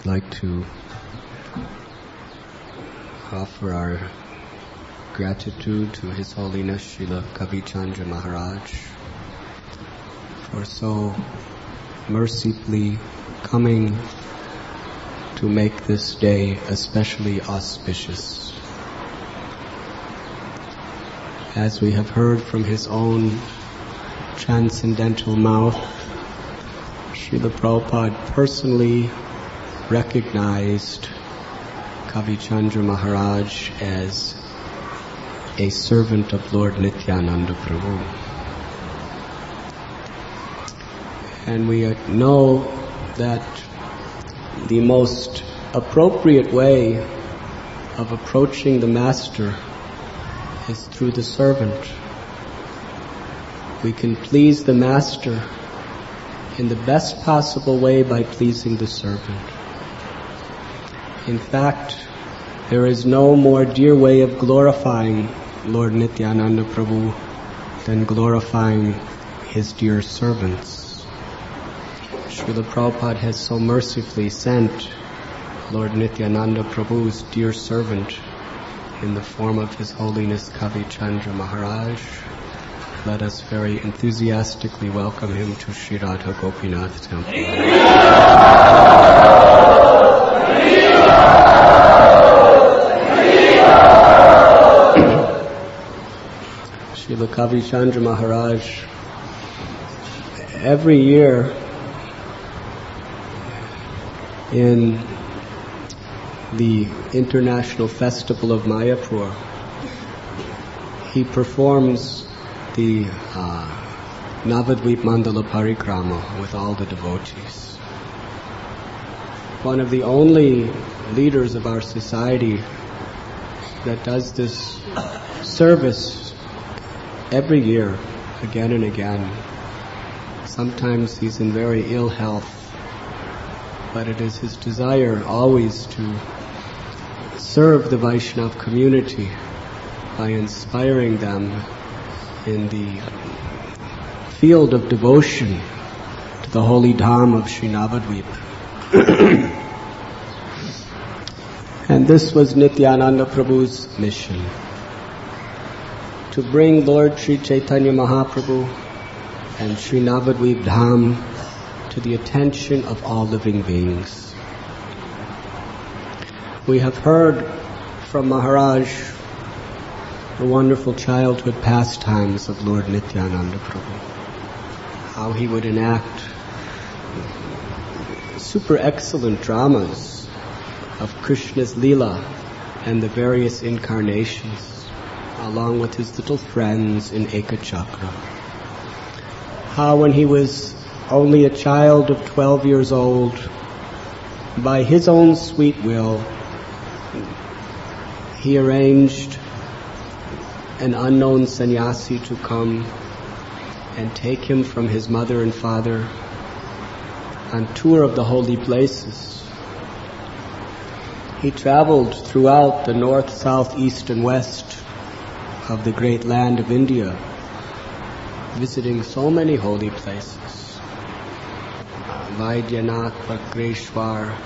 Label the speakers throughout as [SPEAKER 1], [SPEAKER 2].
[SPEAKER 1] I'd like to offer our gratitude to His Holiness Srila Kavi Chandra Maharaj for so mercifully coming to make this day especially auspicious. As we have heard from his own transcendental mouth, Srila Prabhupada personally recognized Kavi Chandra Maharaj as a servant of Lord Nityananda Prabhu. And we know that the most appropriate way of approaching the Master is through the servant. We can please the Master in the best possible way by pleasing the servant. In fact, there is no more dear way of glorifying Lord Nityananda Prabhu than glorifying his dear servants. Srila Prabhupada has so mercifully sent Lord Nityananda Prabhu's dear servant in the form of His Holiness Kavi Chandra Maharaj. Let us very enthusiastically welcome him to Sri Radha Gopinath Temple. Srila Kavi Chandra Maharaj, every year in the International Festival of Mayapur, he performs the Navadvip Mandala Parikrama with all the devotees. One of the only leaders of our society that does this service every year, again and again. Sometimes he's in very ill health, but it is his desire always to serve the Vaishnava community by inspiring them in the field of devotion to the holy Dham of Sri Navadvip. And this was Nityananda Prabhu's mission, to bring Lord Sri Chaitanya Mahaprabhu and Sri Navadvip Dham to the attention of all living beings. We have heard from Maharaj the wonderful childhood pastimes of Lord Nityananda Prabhu, how he would enact super excellent dramas of Krishna's Leela and the various incarnations, along with his little friends in Ekachakra. How when he was only a child of 12 years old, by his own sweet will, he arranged an unknown sannyasi to come and take him from his mother and father on tour of the holy places. He traveled throughout the north, south, east, and west of the great land of India, visiting so many holy places. Vaidyanath, Bakreshwar.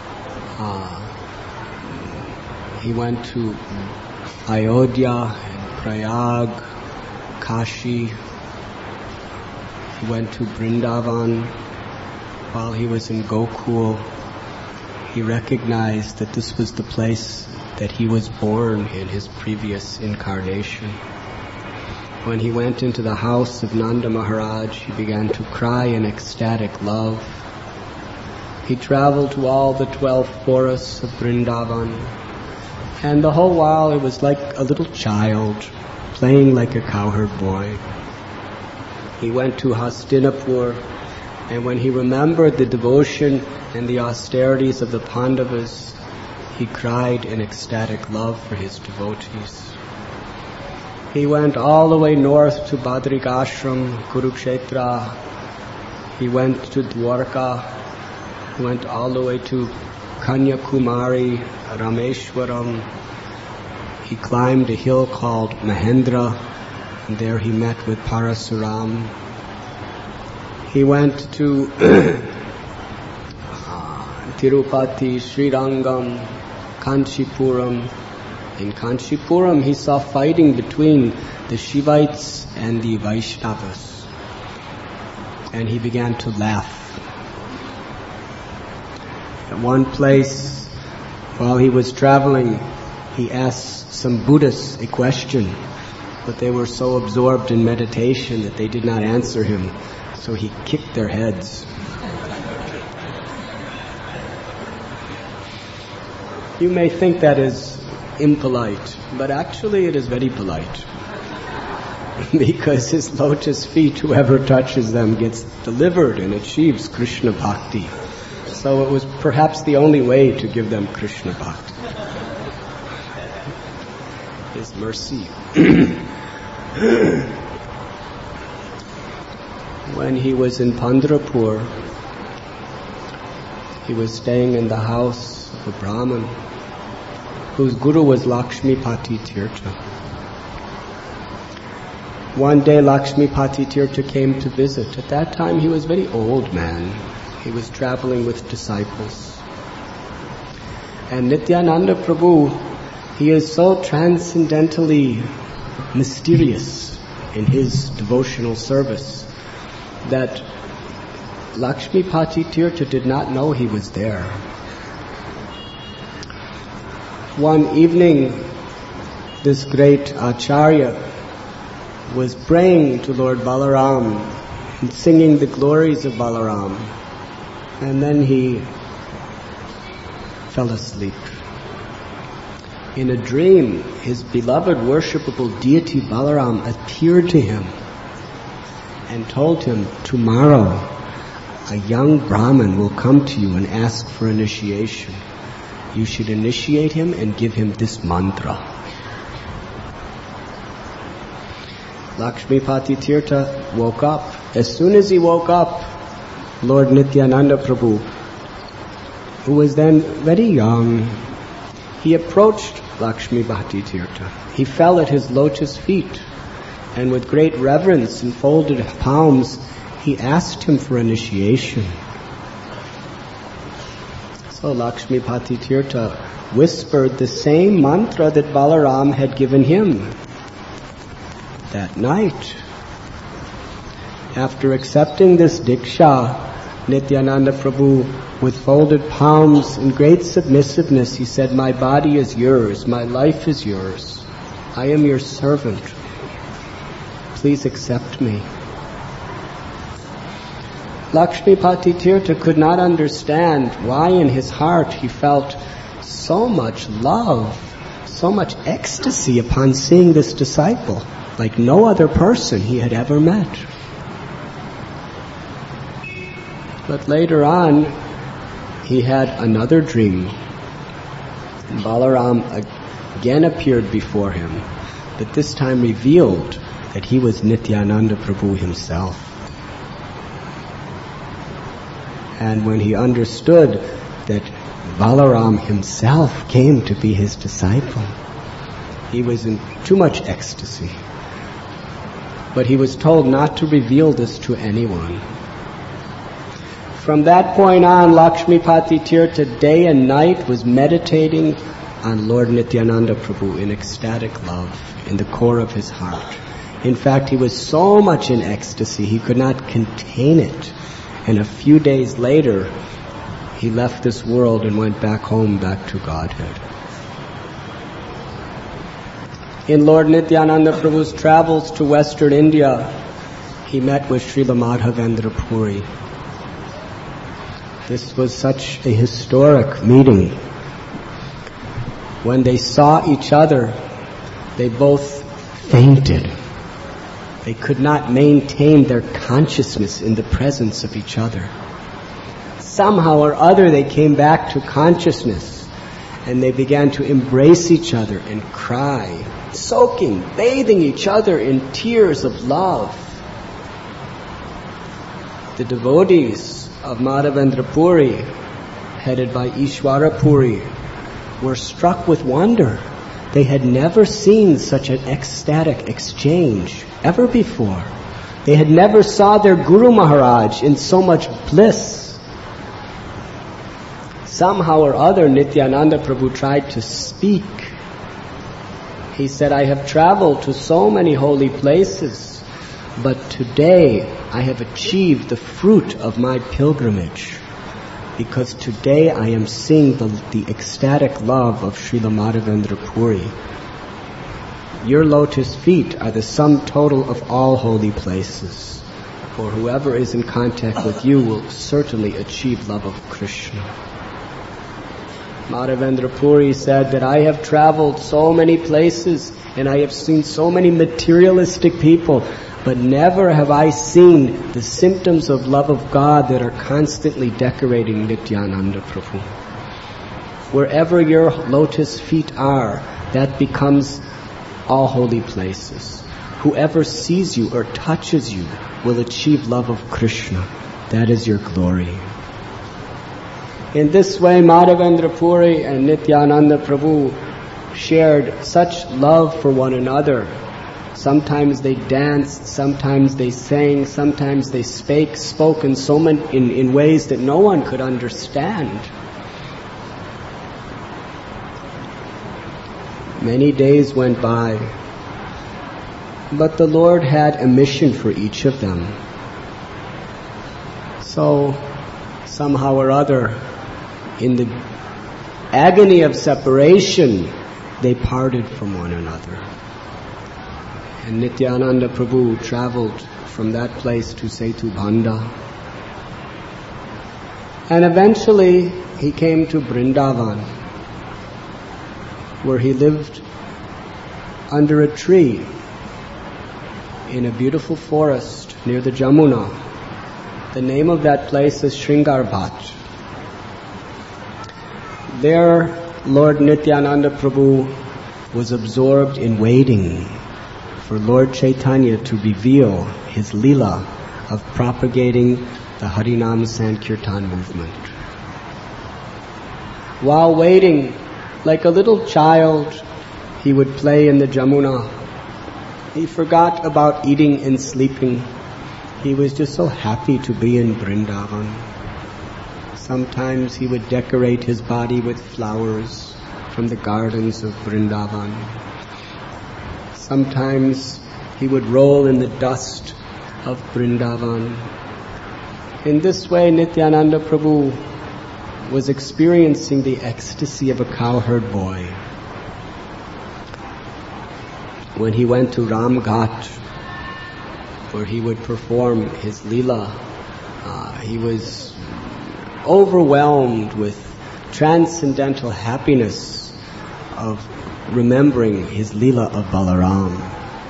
[SPEAKER 1] He went to Ayodhya, Prayag, Kashi. He went to Vrindavan. While he was in Gokul, he recognized that this was the place that he was born in his previous incarnation. When he went into the house of Nanda Maharaj, he began to cry in ecstatic love. He traveled to all the 12 forests of Vrindavan, and the whole while it was like a little child playing like a cowherd boy. He went to Hastinapur, and when he remembered the devotion and the austerities of the Pandavas, he cried in ecstatic love for his devotees. He went all the way north to Badrik Ashram, Kurukshetra. He went to Dwarka. He went all the way to Kanyakumari, Rameshwaram. He climbed a hill called Mahendra, and there he met with Parasuram. He went to Tirupati, Srirangam, Kanchipuram. In Kanchipuram, he saw fighting between the Shivites and the Vaishnavas. And he began to laugh. At one place, while he was traveling, he asked some Buddhists a question, but they were so absorbed in meditation that they did not answer him, so he kicked their heads. You may think that is impolite, but actually it is very polite. Because his lotus feet, whoever touches them gets delivered and achieves Krishna Bhakti. So it was perhaps the only way to give them Krishna Bhakti. His mercy. When he was in Pandharpur, he was staying in the house of a Brahmin whose guru was Lakshmipati Tirtha. One day Lakshmipati Tirtha came to visit. At that time he was a very old man. He was traveling with disciples. And Nityananda Prabhu, he is so transcendentally mysterious in his devotional service that Lakshmipati Tirtha did not know he was there. One evening, this great Acharya was praying to Lord Balaram and singing the glories of Balaram. And then he fell asleep. In a dream, his beloved worshipable deity Balaram appeared to him and told him, tomorrow a young Brahmin will come to you and ask for initiation. You should initiate him and give him this mantra. Lakshmipati Tirtha woke up. As soon as he woke up, Lord Nityananda Prabhu, who was then very young, he approached Lakshmipati Tirtha. He fell at his lotus feet, and with great reverence and folded palms, he asked him for initiation. So Lakshmipati Tirtha whispered the same mantra that Balaram had given him that night. After accepting this diksha, Nityananda Prabhu, with folded palms and great submissiveness, he said, my body is yours, my life is yours. I am your servant. Please accept me. Lakshmipati Tirtha could not understand why in his heart he felt so much love, so much ecstasy upon seeing this disciple, like no other person he had ever met. But later on, he had another dream. And Balaram again appeared before him, but this time revealed that he was Nityananda Prabhu himself. And when he understood that Balaram himself came to be his disciple, he was in too much ecstasy. But he was told not to reveal this to anyone. From that point on, Lakshmipati Tirtha day and night was meditating on Lord Nityananda Prabhu in ecstatic love in the core of his heart. In fact, he was so much in ecstasy, he could not contain it. And a few days later, he left this world and went back home, back to Godhead. In Lord Nityananda Prabhu's travels to Western India, he met with Srila Madhavendra Puri. This was such a historic meeting. When they saw each other, they both fainted. They could not maintain their consciousness in the presence of each other. Somehow or other they came back to consciousness and they began to embrace each other and cry, soaking, bathing each other in tears of love. The devotees of Madhavendra Puri, headed by Ishwara Puri, were struck with wonder. They had never seen such an ecstatic exchange ever before. They had never saw their Guru Maharaj in so much bliss. somehow or other Nityananda Prabhu tried to speak. He said, I have traveled to so many holy places, but today I have achieved the fruit of my pilgrimage, because today I am seeing the ecstatic love of Srila Madhavendra Puri. Your lotus feet are the sum total of all holy places, for whoever is in contact with you will certainly achieve love of Krishna. Madhavendra Puri said that I have traveled so many places and I have seen so many materialistic people, but never have I seen the symptoms of love of God that are constantly decorating Nityananda Prabhu. Wherever your lotus feet are, that becomes all holy places. Whoever sees you or touches you will achieve love of Krishna. That is your glory. In this way, Madhavendra Puri and Nityananda Prabhu shared such love for one another. Sometimes they danced, sometimes they sang, sometimes they spoke in so many in ways that no one could understand. Many days went by, but the Lord had a mission for each of them. So, somehow or other, in the agony of separation, they parted from one another. And Nityananda Prabhu traveled from that place to Setubhanda. And eventually he came to Vrindavan, where he lived under a tree in a beautiful forest near the Jamuna. The name of that place is Shringarbhat. There, Lord Nityananda Prabhu was absorbed in waiting for Lord Chaitanya to reveal his Leela of propagating the Harinam Sankirtan movement. While waiting, like a little child, he would play in the Jamuna. He forgot about eating and sleeping. He was just so happy to be in Vrindavan. Sometimes he would decorate his body with flowers from the gardens of Vrindavan. Sometimes he would roll in the dust of Vrindavan. In this way, Nityananda Prabhu was experiencing the ecstasy of a cowherd boy. When he went to Ramghat, where he would perform his Leela, he was overwhelmed with transcendental happiness of remembering his Leela of Balaram.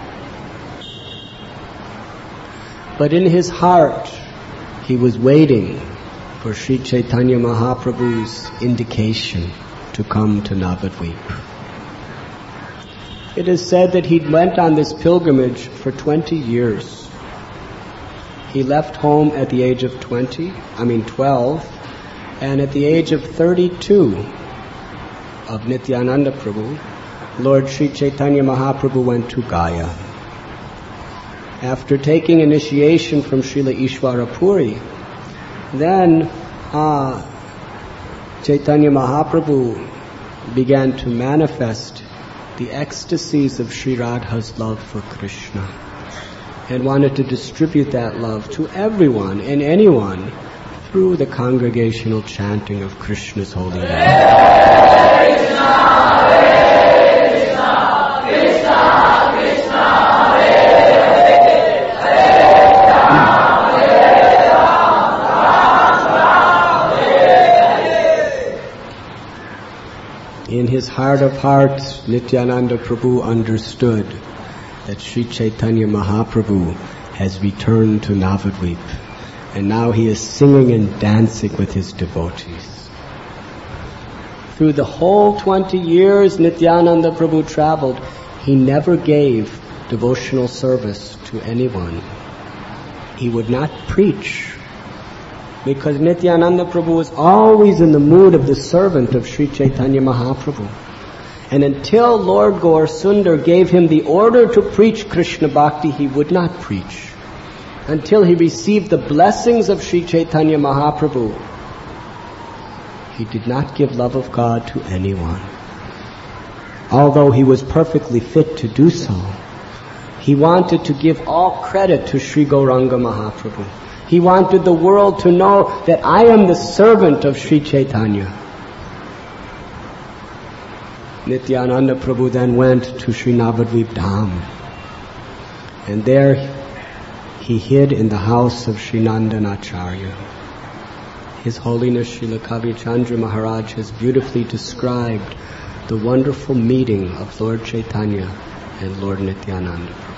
[SPEAKER 1] But in his heart, he was waiting for Sri Chaitanya Mahaprabhu's indication to come to Navadvip. It is said that he went on this pilgrimage for 20 years. He left home at the age of 12, and at the age of 32 of Nityananda Prabhu, Lord Sri Chaitanya Mahaprabhu went to Gaya. After taking initiation from Srila Ishwara Puri, then Chaitanya Mahaprabhu began to manifest the ecstasies of Sri Radha's love for Krishna and wanted to distribute that love to everyone and anyone through the congregational chanting of Krishna's holy name. In his heart of hearts, Nityananda Prabhu understood that Sri Chaitanya Mahaprabhu has returned to Navadvip, and now he is singing and dancing with his devotees. Through the whole 20 years Nityananda Prabhu traveled, he never gave devotional service to anyone. He would not preach, because Nityananda Prabhu was always in the mood of the servant of Sri Chaitanya Mahaprabhu. And until Lord Gaur Sundar gave him the order to preach Krishna Bhakti, he would not preach. Until he received the blessings of Sri Chaitanya Mahaprabhu, He did not give love of God to anyone. Although he was perfectly fit to do so, he wanted to give all credit to Sri Gauranga Mahaprabhu. He wanted the world to know that I am the servant of Sri Chaitanya. Nityananda Prabhu then went to Sri Navadvip Dham, and there he hid in the house of Sri Nandan Acharya. His Holiness Srila Kavi Chandra Maharaj has beautifully described the wonderful meeting of Lord Chaitanya and Lord Nityananda Prabhu.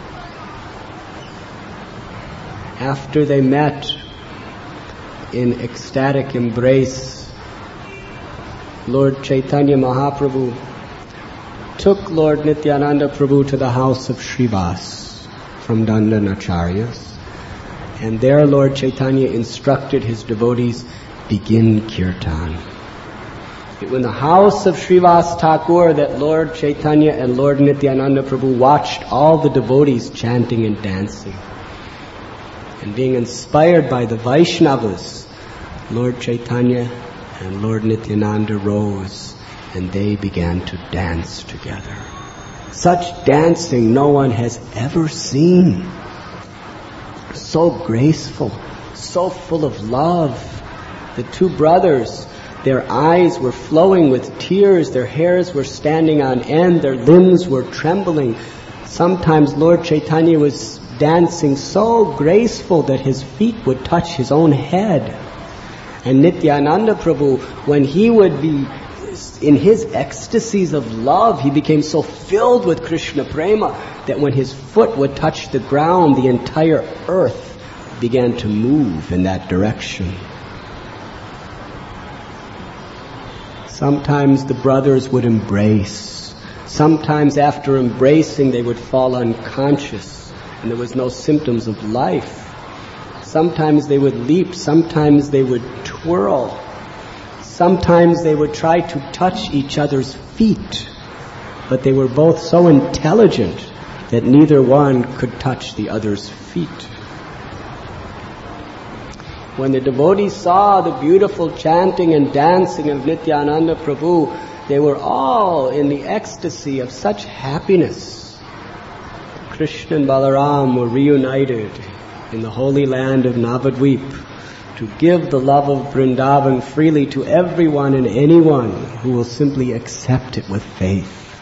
[SPEAKER 1] After they met in ecstatic embrace, Lord Chaitanya Mahaprabhu took Lord Nityananda Prabhu to the house of Srivas from Dandanacharyas, and there Lord Chaitanya instructed his devotees, begin kirtan. It was in the house of Srivas Thakur that Lord Chaitanya and Lord Nityananda Prabhu watched all the devotees chanting and dancing. And being inspired by the Vaishnavas, Lord Chaitanya and Lord Nityananda rose and they began to dance together. Such dancing no one has ever seen. So graceful, so full of love. The two brothers, their eyes were flowing with tears, their hairs were standing on end, their limbs were trembling. Sometimes Lord Chaitanya was dancing so graceful that his feet would touch his own head. And Nityananda Prabhu, when he would be in his ecstasies of love, he became so filled with Krishna prema that when his foot would touch the ground, the entire earth began to move in that direction. Sometimes the brothers would embrace. Sometimes after embracing they would fall unconscious and there was no symptoms of life. Sometimes they would leap, sometimes they would twirl. Sometimes they would try to touch each other's feet, but they were both so intelligent that neither one could touch the other's feet. When the devotees saw the beautiful chanting and dancing of Nityananda Prabhu, they were all in the ecstasy of such happiness. Krishna and Balaram were reunited in the holy land of Navadvip to give the love of Vrindavan freely to everyone and anyone who will simply accept it with faith.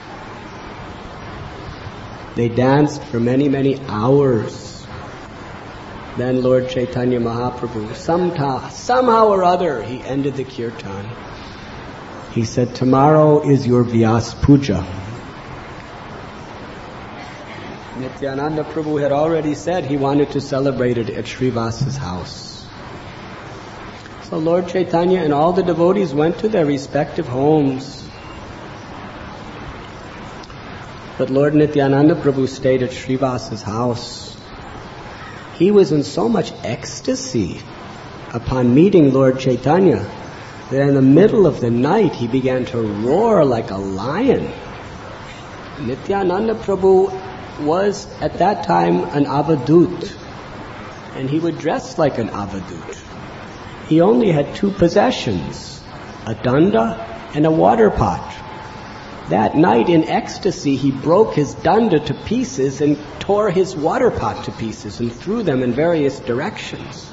[SPEAKER 1] They danced for many, many hours. Then Lord Chaitanya Mahaprabhu, somehow or other, he ended the kirtan. He said, tomorrow is your Vyas Puja. Nityananda Prabhu had already said he wanted to celebrate it at Srivas's house. So Lord Chaitanya and all the devotees went to their respective homes. But Lord Nityananda Prabhu stayed at Srivas's house. He was in so much ecstasy upon meeting Lord Chaitanya that in the middle of the night he began to roar like a lion. Nityananda Prabhu was at that time an avadut, and he would dress like an avadut. He only had two possessions, a danda and a water pot. That night in ecstasy he broke his danda to pieces and tore his water pot to pieces and threw them in various directions.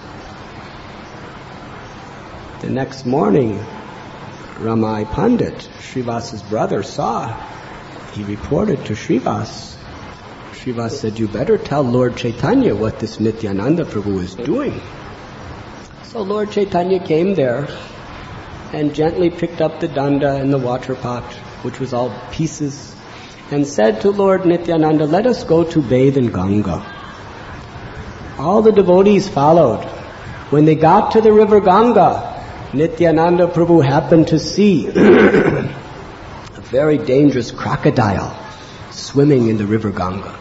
[SPEAKER 1] The next morning, Ramai Pandit, Srivas's brother, saw. He reported to Srivas. Srivas said, you better tell Lord Chaitanya what this Nityananda Prabhu is doing. So Lord Chaitanya came there and gently picked up the danda and the water pot, which was all pieces, and said to Lord Nityananda, let us go to bathe in Ganga. All the devotees followed. When they got to the river Ganga, Nityananda Prabhu happened to see a very dangerous crocodile swimming in the river Ganga.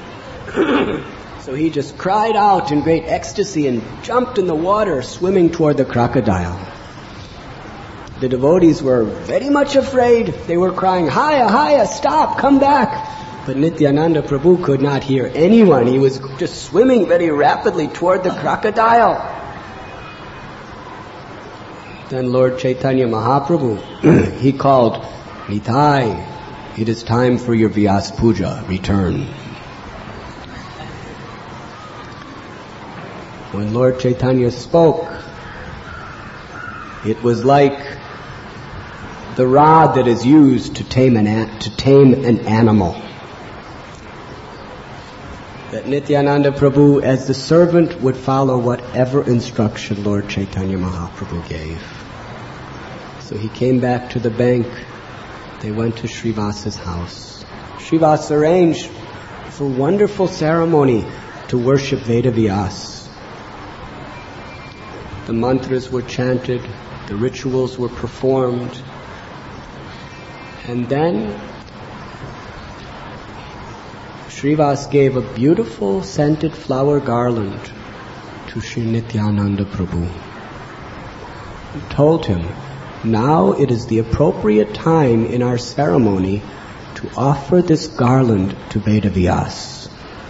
[SPEAKER 1] So he just cried out in great ecstasy and jumped in the water, swimming toward the crocodile. The devotees were very much afraid. They were crying, Haya, Haya, stop, come back. But Nityananda Prabhu could not hear anyone. He was just swimming very rapidly toward the crocodile. Then Lord Chaitanya Mahaprabhu, he called, Nitai, it is time for your Vyas Puja, return. When Lord Chaitanya spoke, it was like the rod that is used to tame an animal. That Nityananda Prabhu, as the servant, would follow whatever instruction Lord Chaitanya Mahaprabhu gave. So he came back to the bank. They went to Srivasa's house. Srivasa arranged for a wonderful ceremony to worship Vedavyas. The mantras were chanted, the rituals were performed, and then Srivas gave a beautiful scented flower garland to Sri Nityananda Prabhu. He told him, now it is the appropriate time in our ceremony to offer this garland to Vedavyas.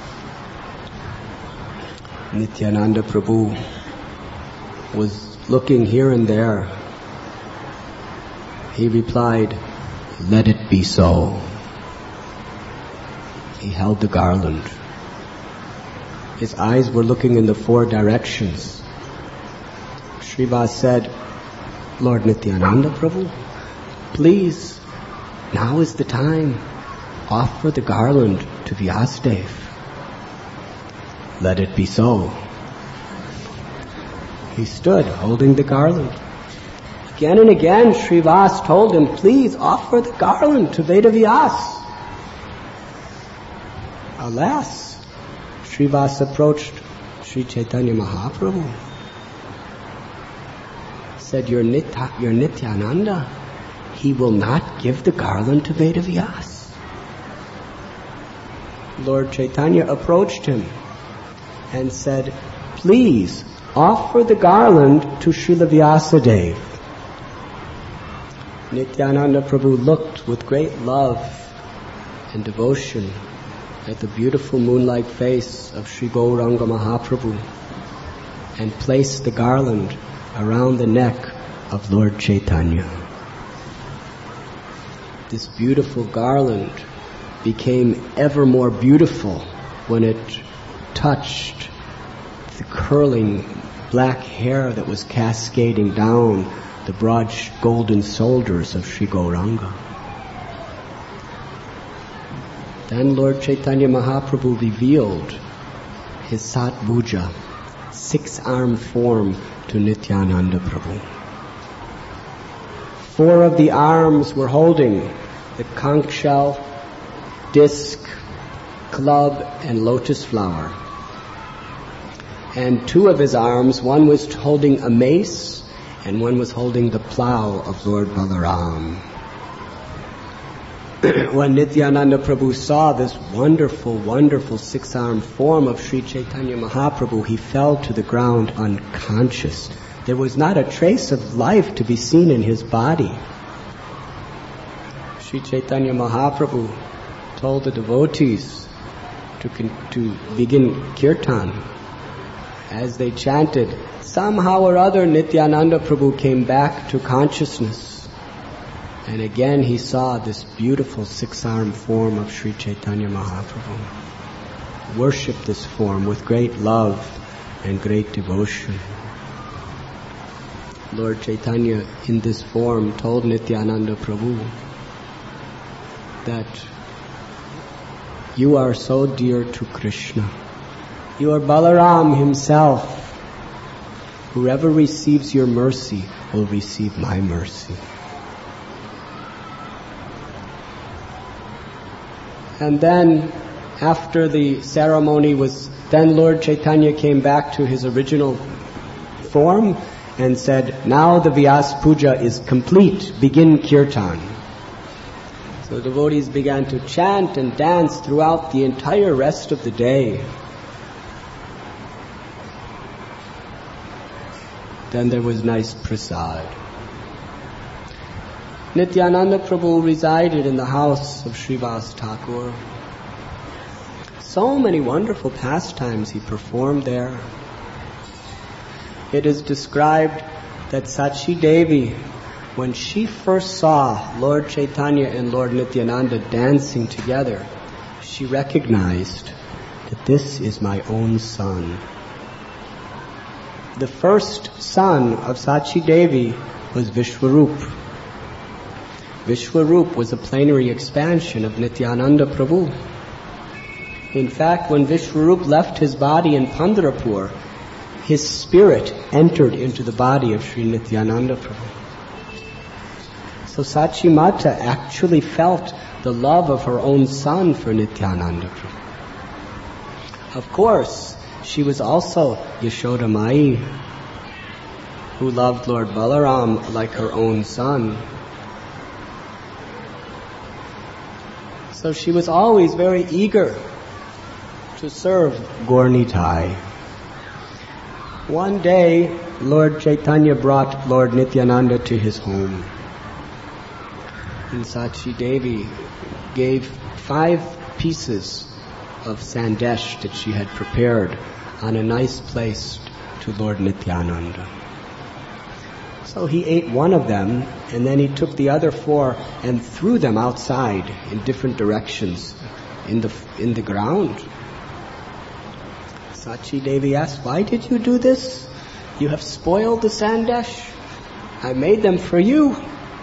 [SPEAKER 1] Nityananda Prabhu was looking here and there. He replied, let it be so. He held the garland. His eyes were looking in the four directions. Srivas said, Lord Nityananda Prabhu, please, now is the time. Offer the garland to Vyasadeva. Let it be so. He stood holding the garland. Again and again, Srivas told him, please offer the garland to Vedavyas. Alas, Srivas approached Sri Chaitanya Mahaprabhu. Said, your Nityananda, he will not give the garland to Vedavyas. Lord Chaitanya approached him and said, please offer the garland to Srila Vyasadeva. Nityananda Prabhu looked with great love and devotion at the beautiful moonlight face of Sri Gauranga Mahaprabhu and placed the garland around the neck of Lord Chaitanya. This beautiful garland became ever more beautiful when it touched the curling black hair that was cascading down the broad golden shoulders of Sri Gauranga. Then Lord Chaitanya Mahaprabhu revealed his Satbhuja, six-armed form, to Nityananda Prabhu. Four of the arms were holding the conch shell, disc, club, and lotus flower. And two of his arms, one was holding a mace, and one was holding the plow of Lord Balaram. When Nityananda Prabhu saw this wonderful, wonderful six-armed form of Sri Chaitanya Mahaprabhu, he fell to the ground unconscious. There was not a trace of life to be seen in his body. Sri Chaitanya Mahaprabhu told the devotees to begin kirtan. As they chanted, somehow or other Nityananda Prabhu came back to consciousness. And again he saw this beautiful six-armed form of Sri Chaitanya Mahaprabhu. Worshipped this form with great love and great devotion. Lord Chaitanya in this form told Nityananda Prabhu that you are so dear to Krishna. You are Balaram himself. Whoever receives your mercy will receive my mercy. And then, after the ceremony was, then Lord Chaitanya came back to his original form and said, now the Vyas Puja is complete, begin kirtan. So devotees began to chant and dance throughout the entire rest of the day. Then there was nice prasad. Nityananda Prabhu resided in the house of Srivas Thakur. So many wonderful pastimes he performed there. It is described that Sachi Devi, when she first saw Lord Chaitanya and Lord Nityananda dancing together, she recognized that this is my own son. The first son of Sachi Devi was Vishwarup. Vishwarup was a plenary expansion of Nityananda Prabhu. In fact, when Vishwarup left his body in Pandharpur, his spirit entered into the body of Sri Nityananda Prabhu. So Sachi Mata actually felt the love of her own son for Nityananda Prabhu. Of course, she was also Yashoda Mai, who loved Lord Balaram like her own son. So she was always very eager to serve Gaur Nitai. One day, Lord Chaitanya brought Lord Nityananda to his home. And Sachi Devi gave 5 pieces of sandesh that she had prepared on a nice place to Lord Nityananda. So he ate one of them, and then he took the other 4 and threw them outside in different directions in the ground. Sachi Devi asked, "Why did you do this? You have spoiled the sandesh. I made them for you."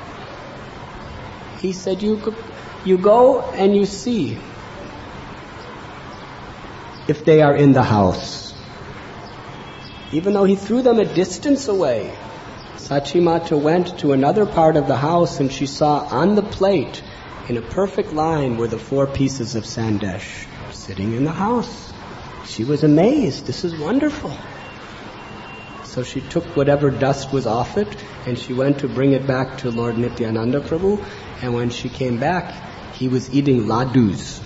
[SPEAKER 1] He said, you go and you see if they are in the house. Even though he threw them a distance away, Sachi Mata went to another part of the house and she saw on the plate, in a perfect line, were the 4 pieces of sandesh sitting in the house. She was amazed. This is wonderful. So she took whatever dust was off it and she went to bring it back to Lord Nityananda Prabhu. And when she came back, he was eating ladus.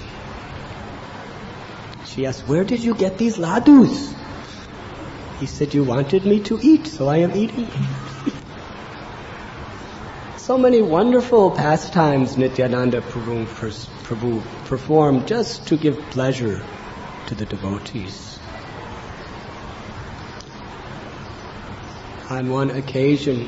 [SPEAKER 1] She asked, "Where did you get these ladus?" He said, "You wanted me to eat, so I am eating." So many wonderful pastimes Nityananda Prabhu performed just to give pleasure to the devotees. On one occasion,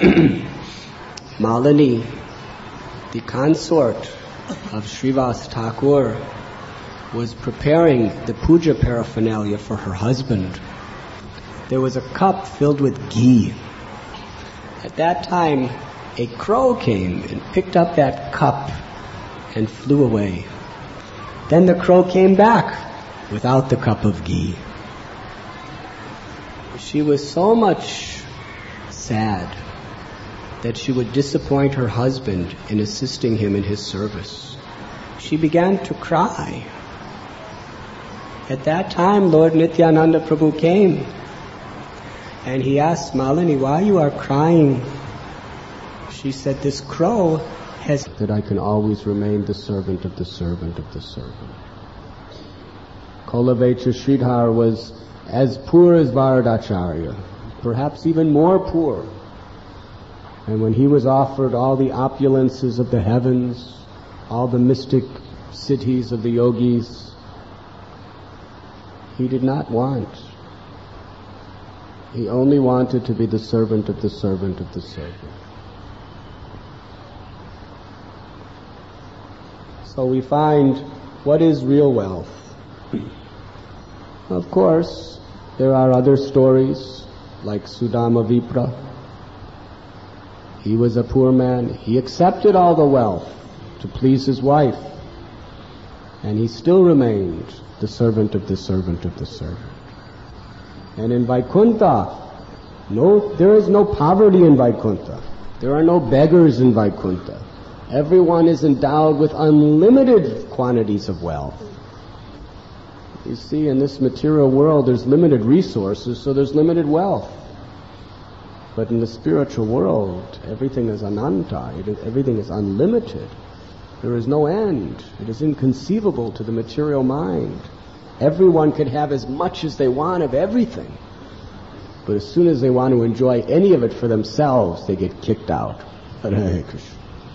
[SPEAKER 1] Malini, the consort of Srivas Thakur, was preparing the puja paraphernalia for her husband. There was a cup filled with ghee. At that time, a crow came and picked up that cup and flew away. Then the crow came back without the cup of ghee. She was so much sad that she would disappoint her husband in assisting him in his service. She began to cry. At that time, Lord Nityananda Prabhu came and he asked Malini, "Why you are crying?" She said, "This crow has that I can always remain the servant of the servant of the servant." Kolavecha Sridhar was as poor as Varadacharya, perhaps even more poor. And when he was offered all the opulences of the heavens, all the mystic cities of the yogis, he did not want. He only wanted to be the servant of the servant of the servant. So we find, what is real wealth? Of course, there are other stories, like Sudama Vipra. He was a poor man. He accepted all the wealth to please his wife. And he still remained the servant of the servant of the servant. And in Vaikuntha, there is no poverty in Vaikuntha. There are no beggars in Vaikuntha. Everyone is endowed with unlimited quantities of wealth. You see, in this material world, there's limited resources, so there's limited wealth. But in the spiritual world, everything is ananta, everything is unlimited. There is no end. It is inconceivable to the material mind. Everyone could have as much as they want of everything. But as soon as they want to enjoy any of it for themselves, they get kicked out. Hare Krishna.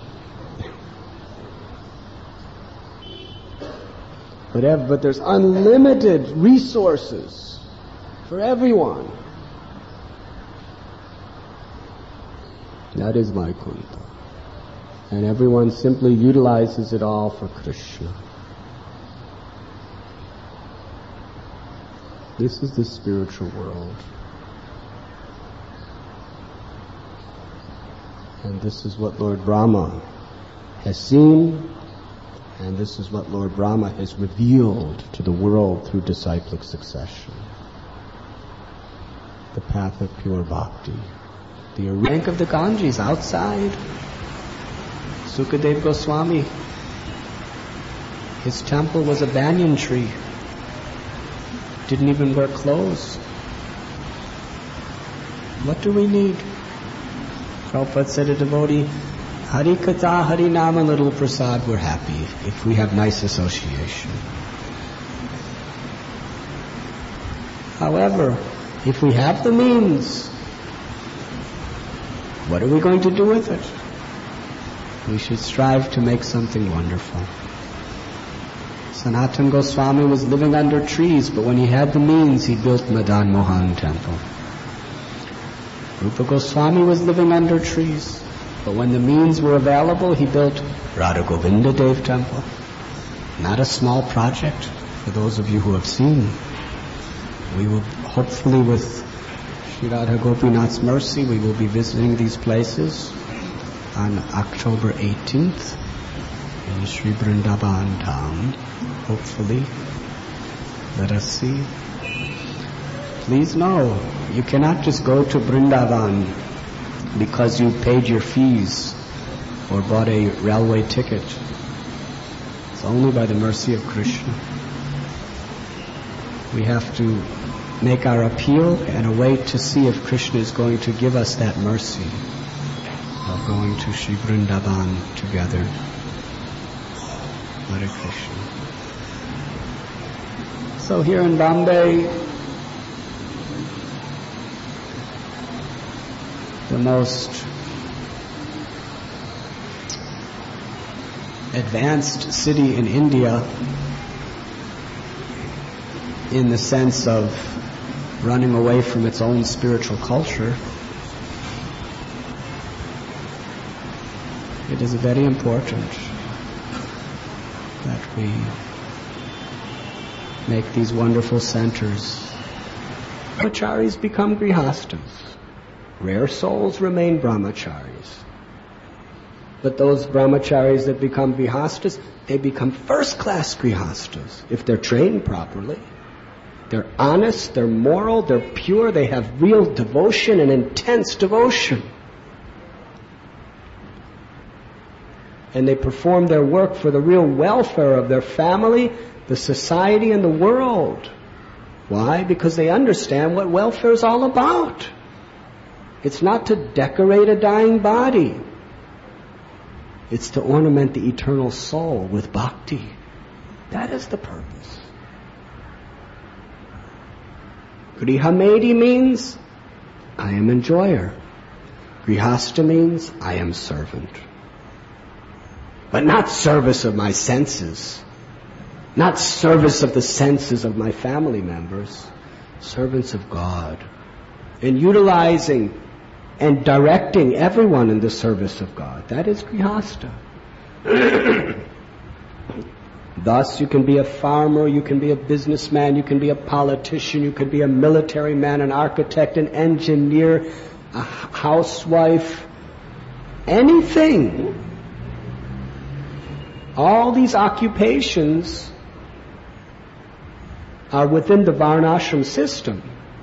[SPEAKER 1] But there's unlimited resources for everyone. That is Vaikuntha. And everyone simply utilizes it all for Krishna. This is the spiritual world. And this is what Lord Brahma has seen, and this is what Lord Brahma has revealed to the world through disciplic succession. The path of pure bhakti. The rank of the Ganges outside. Sukadeva Goswami, his temple was a banyan tree. Didn't even wear clothes. What do we need? Prabhupada said a devotee, Hari Katha, Hari Nama, little prasad, we're happy if we have nice association. However, if we have the means, what are we going to do with it? We should strive to make something wonderful. Sanatana Goswami was living under trees, but when he had the means, he built Madan Mohan temple. Rupa Goswami was living under trees, but when the means were available, he built Radha Govinda Dev temple. Not a small project, for those of you who have seen. We will, hopefully with Sri Radha Gopinath's mercy, we will be visiting these places on October 18th in Sri Vrindavan Dham. Hopefully. Let us see. Please know, you cannot just go to Vrindavan because you paid your fees or bought a railway ticket. It's only by the mercy of Krishna. We have to make our appeal and await to see if Krishna is going to give us that mercy of going to Sri Vrindavan together. Hare Krishna. So here in Bombay, the most advanced city in India in the sense of running away from its own spiritual culture, it is very important that we make these wonderful centers. Brahmacharis become grihastas. Rare souls remain brahmacharis. But those brahmacharis that become grihastas, they become first-class grihastas if they're trained properly. They're honest, they're moral, they're pure, they have real devotion and intense devotion. And they perform their work for the real welfare of their family, the society, and the world. Why? Because they understand what welfare is all about. It's not to decorate a dying body. It's to ornament the eternal soul with bhakti. That is the purpose. Grihamedi means, I am enjoyer. Grihasta means, I am servant. But not service of my senses. Not service of the senses of my family members. Servants of God. And utilizing and directing everyone in the service of God. That is grihasta. Thus, you can be a farmer, you can be a businessman, you can be a politician, you can be a military man, an architect, an engineer, a housewife, anything. All these occupations are within the Varnashram system.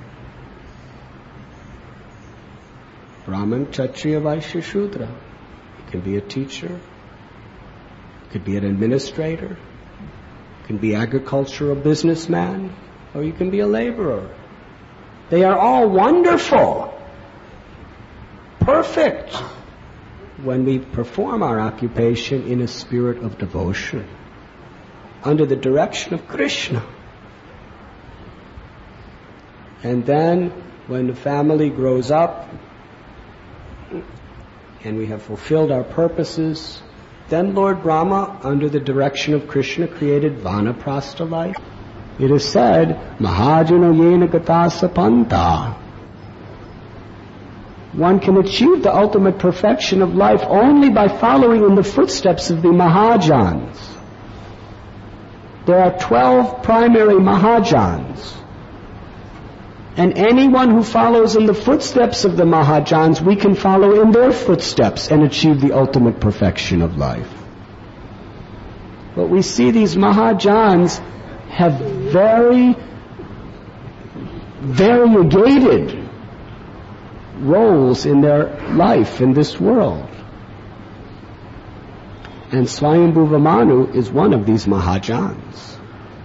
[SPEAKER 1] Brahman, Kshatriya, Vaishya, Shudra. You can be a teacher. You could be an administrator. You can be agricultural businessman. Or you can be a laborer. They are all wonderful. Perfect. When we perform our occupation in a spirit of devotion. Under the direction of Krishna. And then, when the family grows up, and we have fulfilled our purposes, then Lord Brahma, under the direction of Krishna, created Vanaprastha life. It is said, Mahajana yena gata sapanta. One can achieve the ultimate perfection of life only by following in the footsteps of the Mahajans. There are 12 primary Mahajans. And anyone who follows in the footsteps of the Mahajans, we can follow in their footsteps and achieve the ultimate perfection of life. But we see these Mahajans have very variegated roles in their life in this world. And Swayambhuva Manu is one of these Mahajans.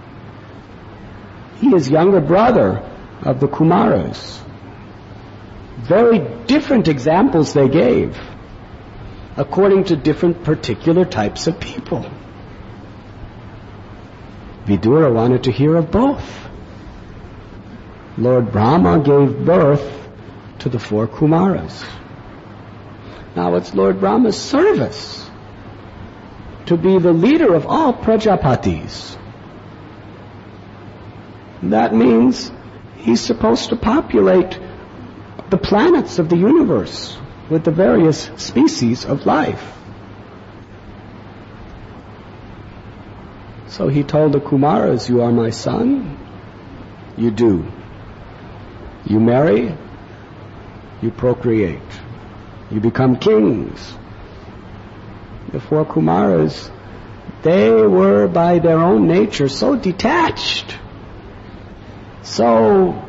[SPEAKER 1] He is younger brother of the Kumaras. Very different examples they gave, according to different particular types of people. Vidura wanted to hear of both. Lord Brahma gave birth to the 4 Kumaras. Now it's Lord Brahma's service to be the leader of all Prajapatis. That means he's supposed to populate the planets of the universe with the various species of life. So he told the Kumaras, you are my son, you do. You marry, you procreate, you become kings. The 4 Kumaras, they were by their own nature so detached, so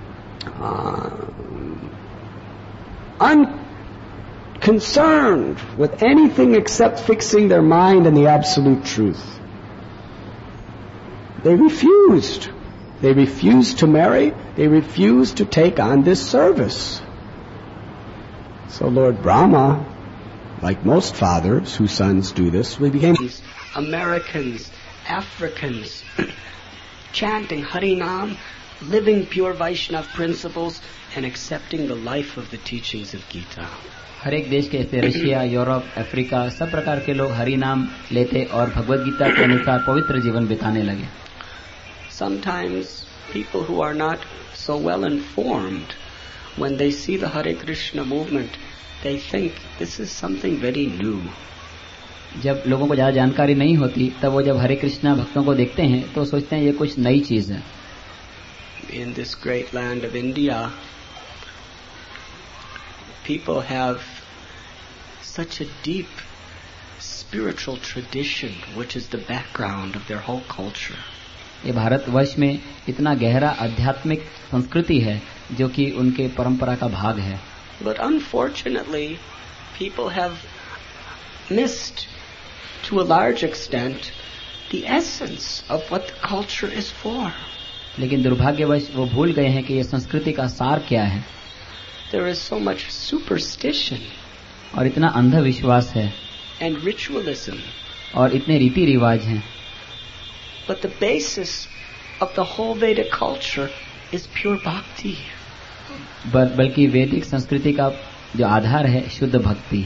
[SPEAKER 1] unconcerned with anything except fixing their mind on the absolute truth. They refused. They refused to marry. They refused to take on this service. So Lord Brahma, like most fathers whose sons do this, we became Americans, Africans, chanting Harinam, living pure Vaishnava principles, and accepting the life of the teachings of Gita.
[SPEAKER 2] हर एक देश के जैसे Russia, Europe, Africa, सब प्रकार के लोग हरि नाम लेते और भगवद गीता के अनुसार पवित्र जीवन बिताने लगे.
[SPEAKER 1] Sometimes people who are not so well informed, when they see the Hare Krishna movement, they think this is something very new.
[SPEAKER 2] जब लोगों को ज्यादा जानकारी नहीं होती, तब वो जब हरे कृष्णा भक्तों को देखते हैं तो सोचते हैं ये कुछ नई चीज है.
[SPEAKER 1] In this great land of India, people have such a deep spiritual tradition, which is the background of their whole culture.
[SPEAKER 2] ये भारतवर्ष में इतना गहरा आध्यात्मिक संस्कृति है जो कि उनके परंपरा का भाग है.
[SPEAKER 1] But unfortunately, people have missed, to a large extent, the essence of what the culture is for.
[SPEAKER 2] लेकिन दुर्भाग्यवश वो भूल गए हैं कि ये संस्कृति का सार क्या है.
[SPEAKER 1] There is so much superstition.
[SPEAKER 2] और इतना अंधविश्वास है.
[SPEAKER 1] And ritualism.
[SPEAKER 2] और इतने रीति रिवाज हैं.
[SPEAKER 1] But the basis of the whole Vedic culture is pure bhakti.
[SPEAKER 2] बल्कि वैदिक संस्कृति का जो आधार है शुद्ध भक्ति.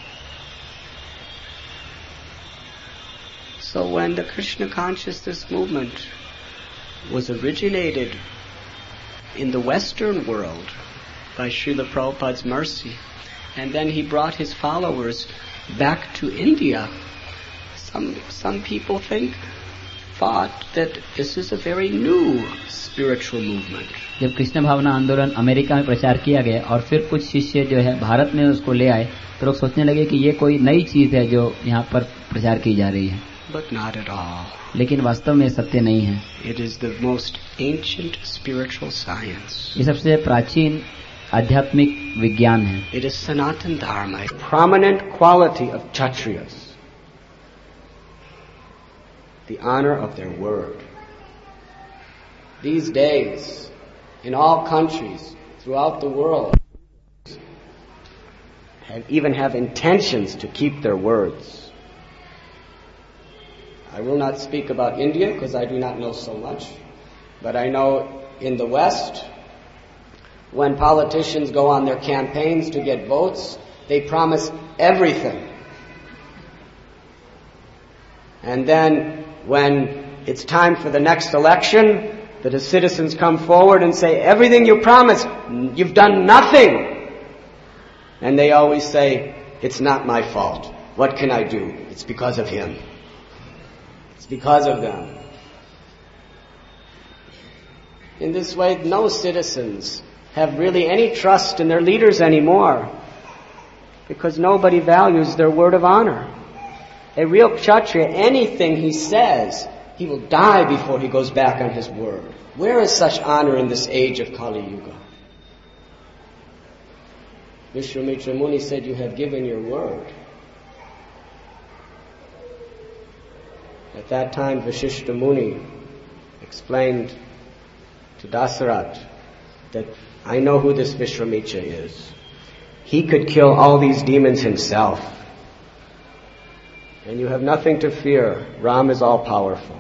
[SPEAKER 1] So when the Krishna consciousness movement was originated in the Western world by Srila Prabhupada's mercy, and then he brought his followers back to India, some people thought that this is a very new spiritual movement.
[SPEAKER 2] जब कृष्ण भावना आंदोलन America में प्रचार किया गया और फिर कुछ शिष्य जो है भारत में उसको ले आए, तो लोग सोचने लगे कि ये कोई नई चीज है जो यहाँ पर प्रचार की जा रही है.
[SPEAKER 1] But not at all.
[SPEAKER 2] लेकिन वास्तव में सत्य नहीं है.
[SPEAKER 1] It is the most ancient spiritual science.
[SPEAKER 2] ये सबसे प्राचीन आध्यात्मिक विज्ञान है.
[SPEAKER 1] It is Sanatan Dharma, a prominent quality of Kshatriyas. The honor of their word. These days, in all countries throughout the world, even have intentions to keep their words. I will not speak about India because I do not know so much, but I know in the West, when politicians go on their campaigns to get votes, they promise everything. And then when it's time for the next election, the citizens come forward and say, everything you promised, you've done nothing. And they always say, it's not my fault. What can I do? It's because of him. It's because of them. In this way, no citizens have really any trust in their leaders anymore, because nobody values their word of honor. A real kshatriya, anything he says, he will die before he goes back on his word. Where is such honor in this age of Kali Yuga? Vishwamitra Muni said, you have given your word. At that time, Vashishta Muni explained to Dasarat that I know who this Vishwamitra is. He could kill all these demons himself. And you have nothing to fear. Ram is all powerful.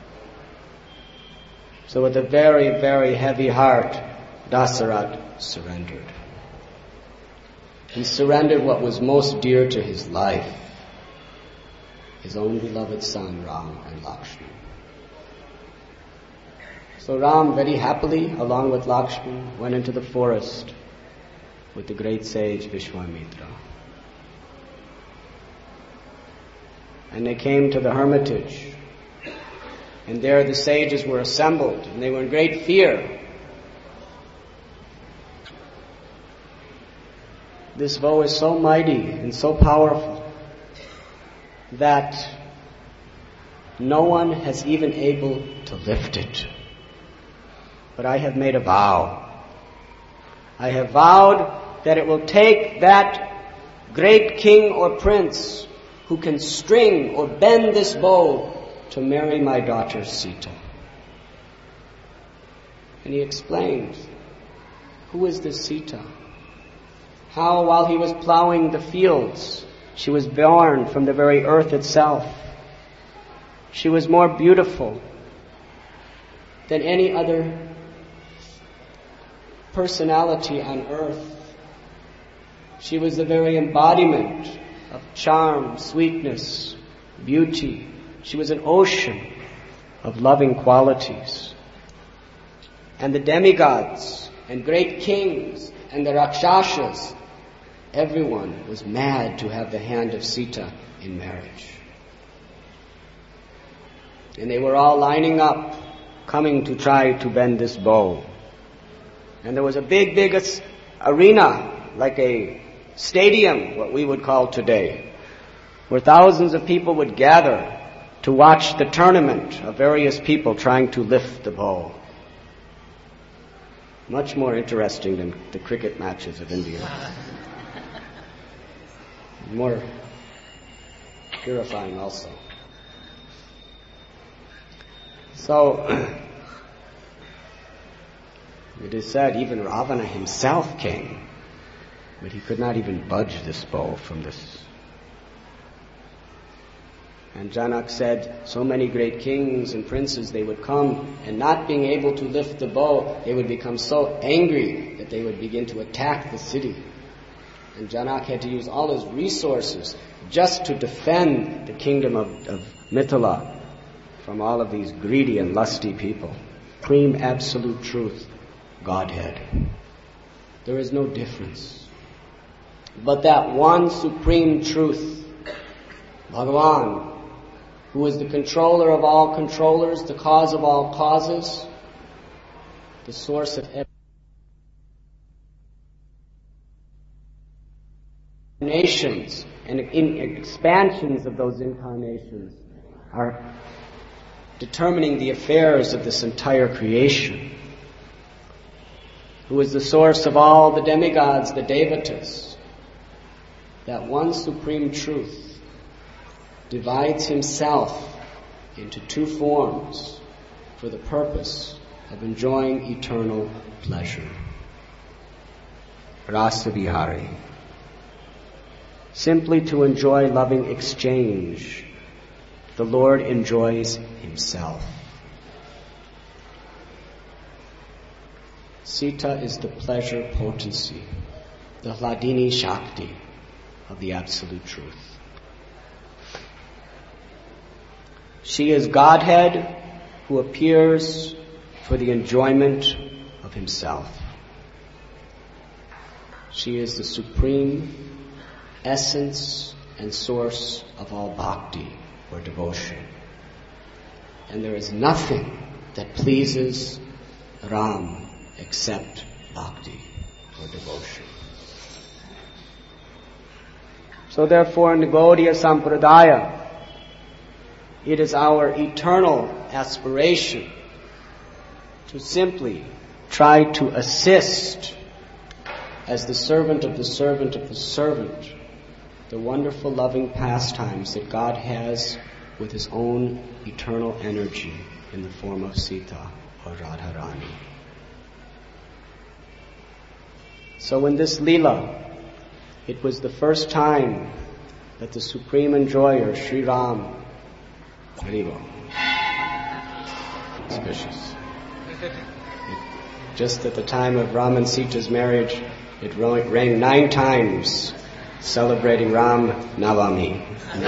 [SPEAKER 1] So with a very, very heavy heart, Dasarat surrendered. He surrendered what was most dear to his life, his own beloved son, Ram and Lakshman. So Ram very happily, along with Lakshman, went into the forest with the great sage Vishwamitra. And they came to the hermitage. And there the sages were assembled, and they were in great fear. This bow is so mighty and so powerful that no one has even able to lift it. But I have made a vow. I have vowed that it will take that great king or prince who can string or bend this bow to marry my daughter Sita. And he explained, who is this Sita? How, while he was plowing the fields, she was born from the very earth itself. She was more beautiful than any other personality on earth. She was the very embodiment of charm, sweetness, beauty. She was an ocean of loving qualities. And the demigods and great kings and the Rakshasas, everyone was mad to have the hand of Sita in marriage. And they were all lining up, coming to try to bend this bow. And there was a big arena, like a stadium, what we would call today, where thousands of people would gather to watch the tournament of various people trying to lift the bow. Much more interesting than the cricket matches of India. More purifying also. So, it is said even Ravana himself came, but he could not even budge this bow from this. And Janak said, so many great kings and princes, they would come, and not being able to lift the bow, they would become so angry that they would begin to attack the city. And Janak had to use all his resources just to defend the kingdom of Mithila from all of these greedy and lusty people. Supreme absolute truth, Godhead. There is no difference. But that one supreme truth, Bhagavan, who is the controller of all controllers, the cause of all causes, the source of every incarnations and expansions of those incarnations are determining the affairs of this entire creation, who is the source of all the demigods, the devatas. That one supreme truth divides himself into two forms for the purpose of enjoying eternal pleasure. Rasa Vihari. Simply to enjoy loving exchange, the Lord enjoys himself. Sita is the pleasure potency, the Hladini Shakti of the Absolute Truth. She is Godhead who appears for the enjoyment of himself. She is the supreme essence and source of all bhakti, or devotion. And there is nothing that pleases Ram except bhakti, or devotion. So therefore, in the Gaudiya Sampradaya, it is our eternal aspiration to simply try to assist, as the servant of the servant of the servant, the wonderful loving pastimes that God has with His own eternal energy in the form of Sita or Radharani. So in this Leela, it was the first time that the Supreme Enjoyer, Sri Ram, auspicious. Just at the time of Ram and Sita's marriage, it rang 9 times, celebrating Ram Navami.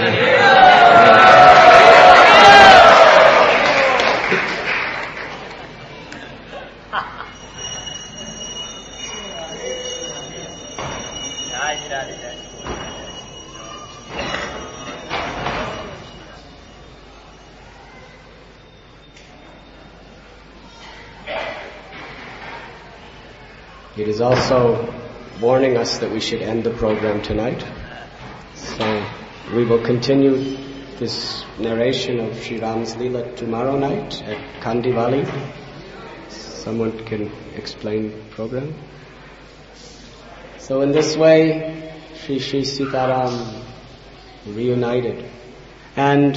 [SPEAKER 1] It is also warning us that we should end the program tonight. So we will continue this narration of Sri Ram's Leela tomorrow night at Kandivali. Someone can explain the program. So in this way, Sri Sitaram reunited. And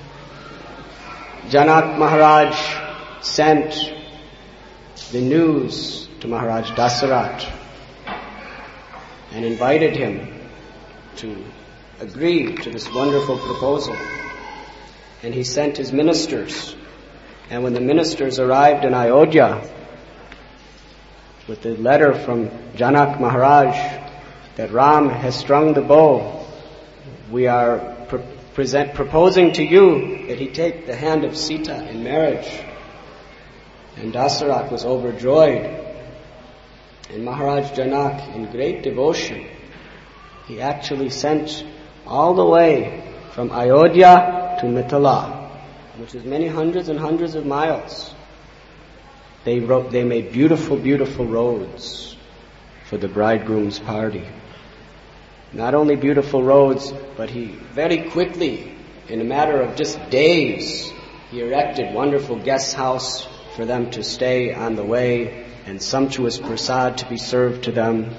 [SPEAKER 1] Janak Maharaj sent the news to Maharaj Dasarat and invited him to agree to this wonderful proposal. And he sent his ministers. And when the ministers arrived in Ayodhya with the letter from Janak Maharaj that Ram has strung the bow, we are proposing to you that he take the hand of Sita in marriage. And Dasarat was overjoyed. And Maharaj Janak, in great devotion, he actually sent all the way from Ayodhya to Mithila, which is many hundreds and hundreds of miles. They made beautiful, beautiful roads for the bridegroom's party. Not only beautiful roads, but he very quickly, in a matter of just days, he erected wonderful guest house for them to stay on the way, and sumptuous prasad to be served to them,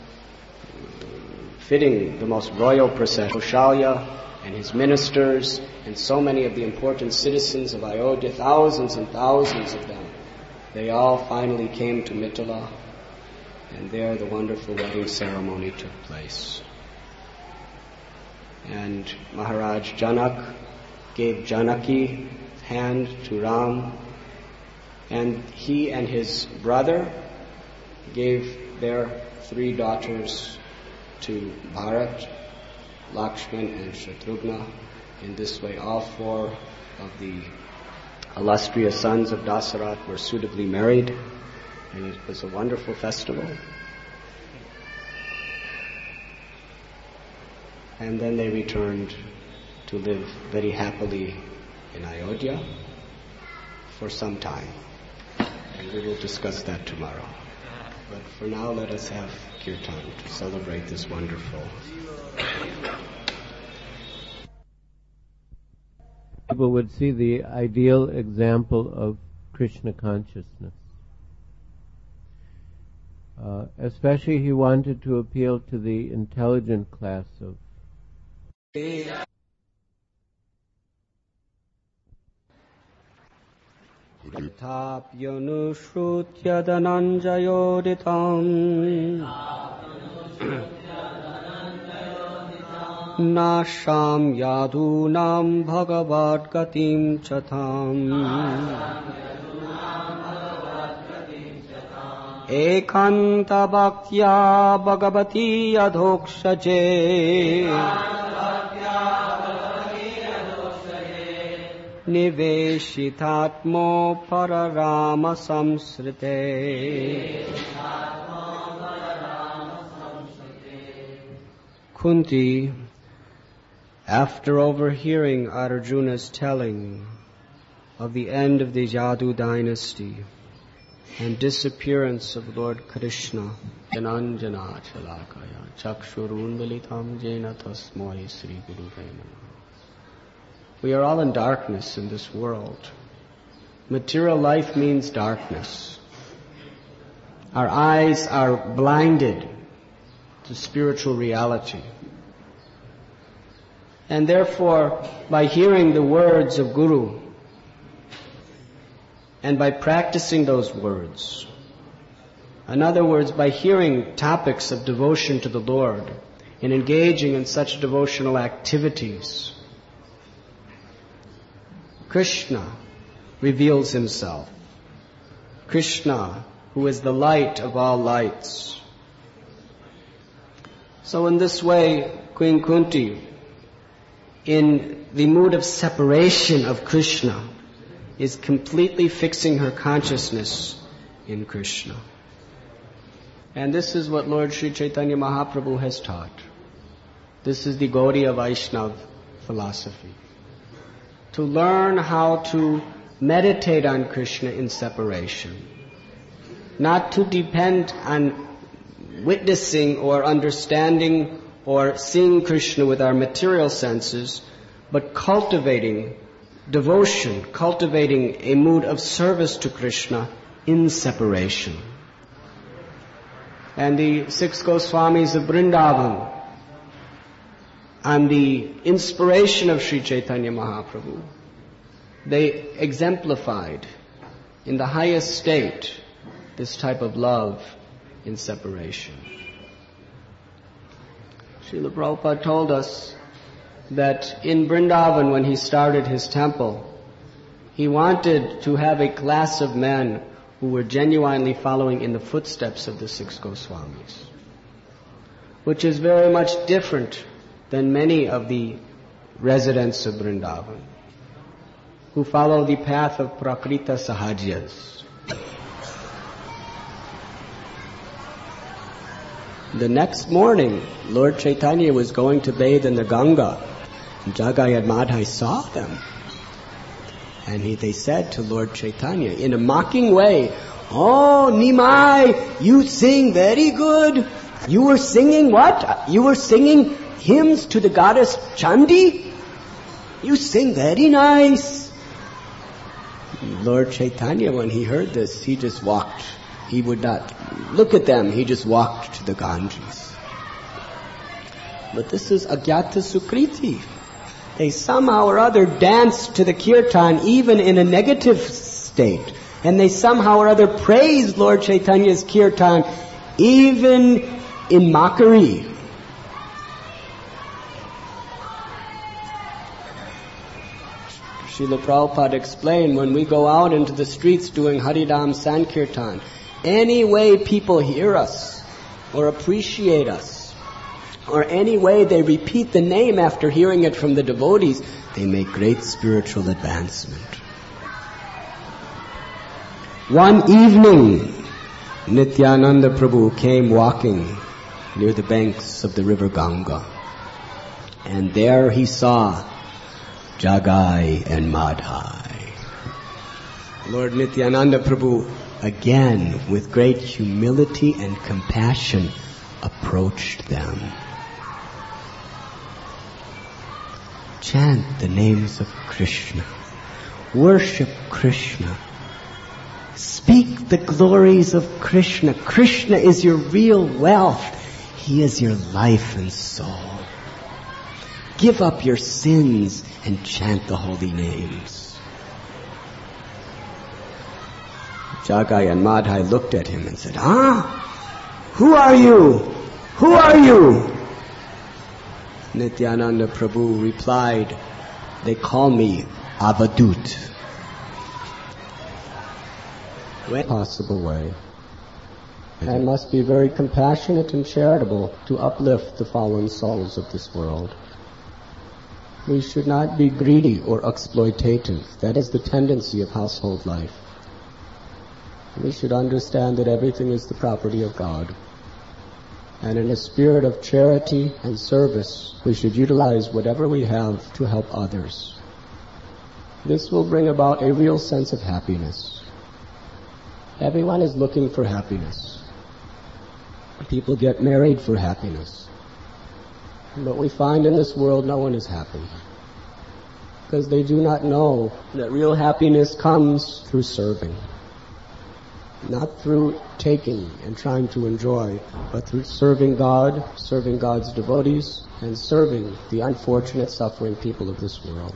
[SPEAKER 1] fitting the most royal procession. Kaushalya and his ministers and so many of the important citizens of Ayodhya, thousands and thousands of them, they all finally came to Mithila, and there the wonderful wedding ceremony took place. And Maharaj Janak gave Janaki hand to Ram, and he and his brother gave their 3 daughters to Bharat, Lakshman and Shatrughna. In this way, all 4 of the illustrious sons of Dasarat were suitably married, and it was a wonderful festival. And then they returned to live very happily in Ayodhya for some time. And we will discuss that tomorrow. But for now, let us have kirtan to celebrate this wonderful.
[SPEAKER 3] People would see the ideal example of Krishna consciousness. Especially he wanted to appeal to the intelligent class of
[SPEAKER 1] Tapyanushrutya dhananjayoditam Nasham yadunam bhagavad gatim chatam Ekanta bhaktya bhagavati adhokshaje Niveshitatmo pararama samsrite Kunti, after overhearing Arjuna's telling of the end of the Yadu dynasty and disappearance of Lord Krishna, Jananjana Chalakaya Chakshurundalitam Jena Tasmai Sri Guru Namaha. We are all in darkness in this world. Material life means darkness. Our eyes are blinded to spiritual reality. And therefore, by hearing the words of Guru and by practicing those words, in other words, by hearing topics of devotion to the Lord and engaging in such devotional activities, Krishna reveals himself. Krishna, who is the light of all lights. So in this way, Queen Kunti, in the mood of separation of Krishna, is completely fixing her consciousness in Krishna. And this is what Lord Sri Chaitanya Mahaprabhu has taught. This is the Gaudiya Vaishnava philosophy. To learn how to meditate on Krishna in separation. Not to depend on witnessing or understanding or seeing Krishna with our material senses, but cultivating devotion, cultivating a mood of service to Krishna in separation. And the 6 Goswamis of Vrindavan, on the inspiration of Sri Chaitanya Mahaprabhu, they exemplified in the highest state this type of love in separation. Srila Prabhupada told us that in Vrindavan, when he started his temple, he wanted to have a class of men who were genuinely following in the footsteps of the 6 Goswamis, which is very much different than many of the residents of Vrindavan, who follow the path of Prakrita Sahajas. The next morning, Lord Chaitanya was going to bathe in the Ganga. Jagai and Madhai saw them. And they said to Lord Chaitanya in a mocking way, "Oh, Nimai, you sing very good. You were singing what? You were singing hymns to the goddess Chandi? You sing very nice." Lord Chaitanya, when he heard this, he just walked. He would not look at them. He just walked to the Ganges. But this is Agyata Sukriti. They somehow or other danced to the kirtan even in a negative state. And they somehow or other praised Lord Chaitanya's kirtan even in mockery. Srila Prabhupada explained, when we go out into the streets doing Haridam Sankirtan, any way people hear us or appreciate us, or any way they repeat the name after hearing it from the devotees, they make great spiritual advancement. One evening, Nityananda Prabhu came walking near the banks of the river Ganga, and there he saw Jagai and Madhai. Lord Nityananda Prabhu, again, with great humility and compassion, approached them. Chant the names of Krishna. Worship Krishna. Speak the glories of Krishna. Krishna is your real wealth. He is your life and soul. Give up your sins and chant the holy names. Jagai and Madhai looked at him and said, Who are you? Who are you? Nityananda Prabhu replied, "They call me Avadut." When possible way, and must be very compassionate and charitable to uplift the fallen souls of this world. We should not be greedy or exploitative. That is the tendency of household life. We should understand that everything is the property of God. And in a spirit of charity and service, we should utilize whatever we have to help others. This will bring about a real sense of happiness. Everyone is looking for happiness. People get married for happiness. But we find in this world no one is happy, because they do not know that real happiness comes through serving. Not through taking and trying to enjoy, but through serving God, serving God's devotees, and serving the unfortunate, suffering people of this world.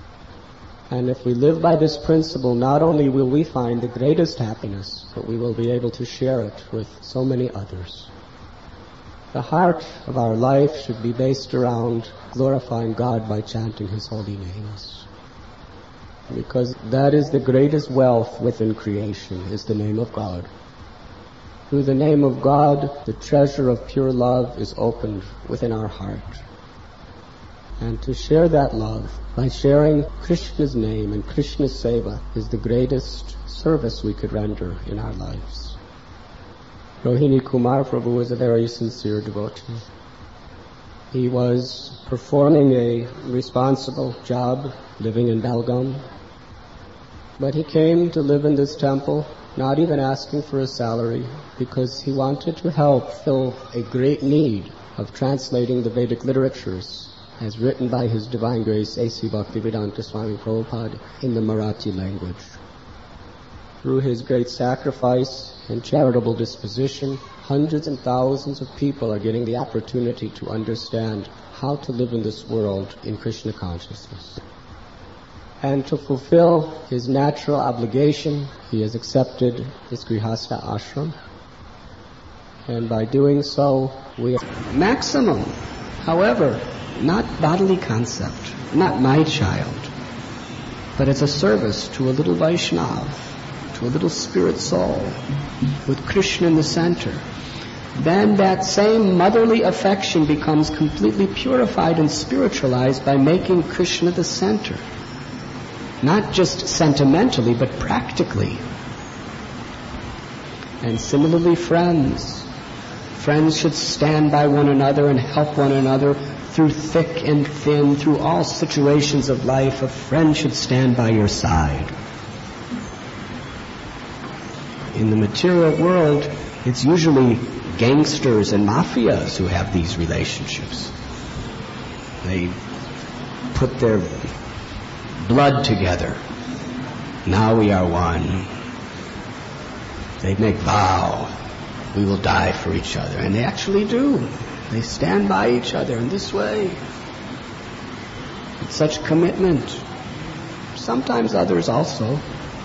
[SPEAKER 1] And if we live by this principle, not only will we find the greatest happiness, but we will be able to share it with so many others. The heart of our life should be based around glorifying God by chanting His holy names. Because that is the greatest wealth within creation, is the name of God. Through the name of God, the treasure of pure love is opened within our heart. And to share that love by sharing Krishna's name and Krishna's seva is the greatest service we could render in our lives. Rohini Kumar Prabhu was a very sincere devotee. He was performing a responsible job living in Belgaum. But he came to live in this temple, not even asking for a salary, because he wanted to help fill a great need of translating the Vedic literatures as written by His Divine Grace A.C. Bhaktivedanta Swami Prabhupada in the Marathi language. Through his great sacrifice and charitable disposition, hundreds and thousands of people are getting the opportunity to understand how to live in this world in Krishna consciousness. And to fulfill his natural obligation, he has accepted this Grihastha ashram. And by doing so, we have maximum. However, not bodily concept, not my child, but it's a service to a little Vaishnava, to a little spirit soul, with Krishna in the center. Then that same motherly affection becomes completely purified and spiritualized by making Krishna the center. Not just sentimentally, but practically. And similarly, friends. Friends should stand by one another and help one another through thick and thin, through all situations of life. A friend should stand by your side. In the material world, it's usually gangsters and mafias who have these relationships. They put their blood together. Now we are one. They make vow. We will die for each other. And they actually do. They stand by each other in this way. With such commitment. Sometimes others also.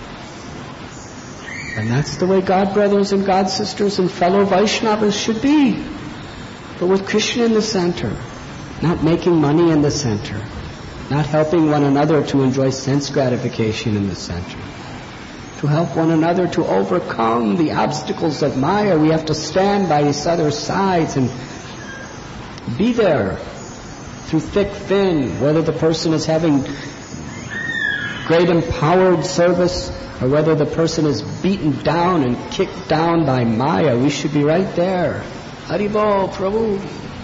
[SPEAKER 1] And that's the way God brothers and God sisters and fellow Vaishnavas should be. But with Krishna in the center. Not making money in the center. Not helping one another to enjoy sense gratification in the center. To help one another to overcome the obstacles of Maya, we have to stand by each other's sides and be there through thick, thin, whether the person is having great empowered service or whether the person is beaten down and kicked down by Maya. We should be right there. Haribol, Prabhu.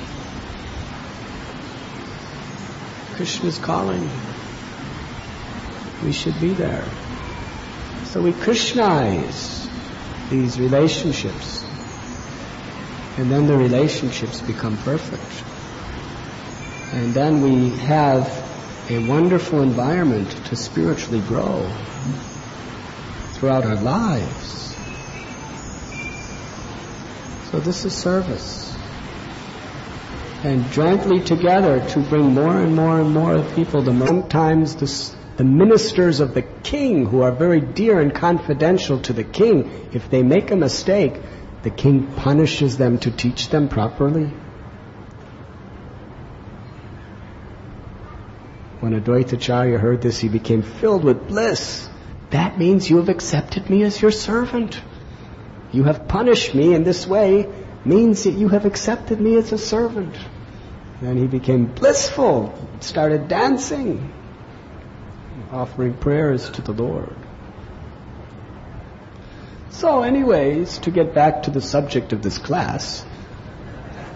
[SPEAKER 1] Krishna's calling. We should be there. So we Krishnaize these relationships. And then the relationships become perfect. And then we have a wonderful environment to spiritually grow throughout our lives. So this is service. And jointly together to bring more and more and more people. Sometimes the ministers of the king, who are very dear and confidential to the king, if they make a mistake, the king punishes them to teach them properly. When Advaitacharya heard this, he became filled with bliss. That means you have accepted me as your servant. You have punished me in this way means that you have accepted me as a servant. Then he became blissful, started dancing, offering prayers to the Lord. So anyways, to get back to the subject of this class,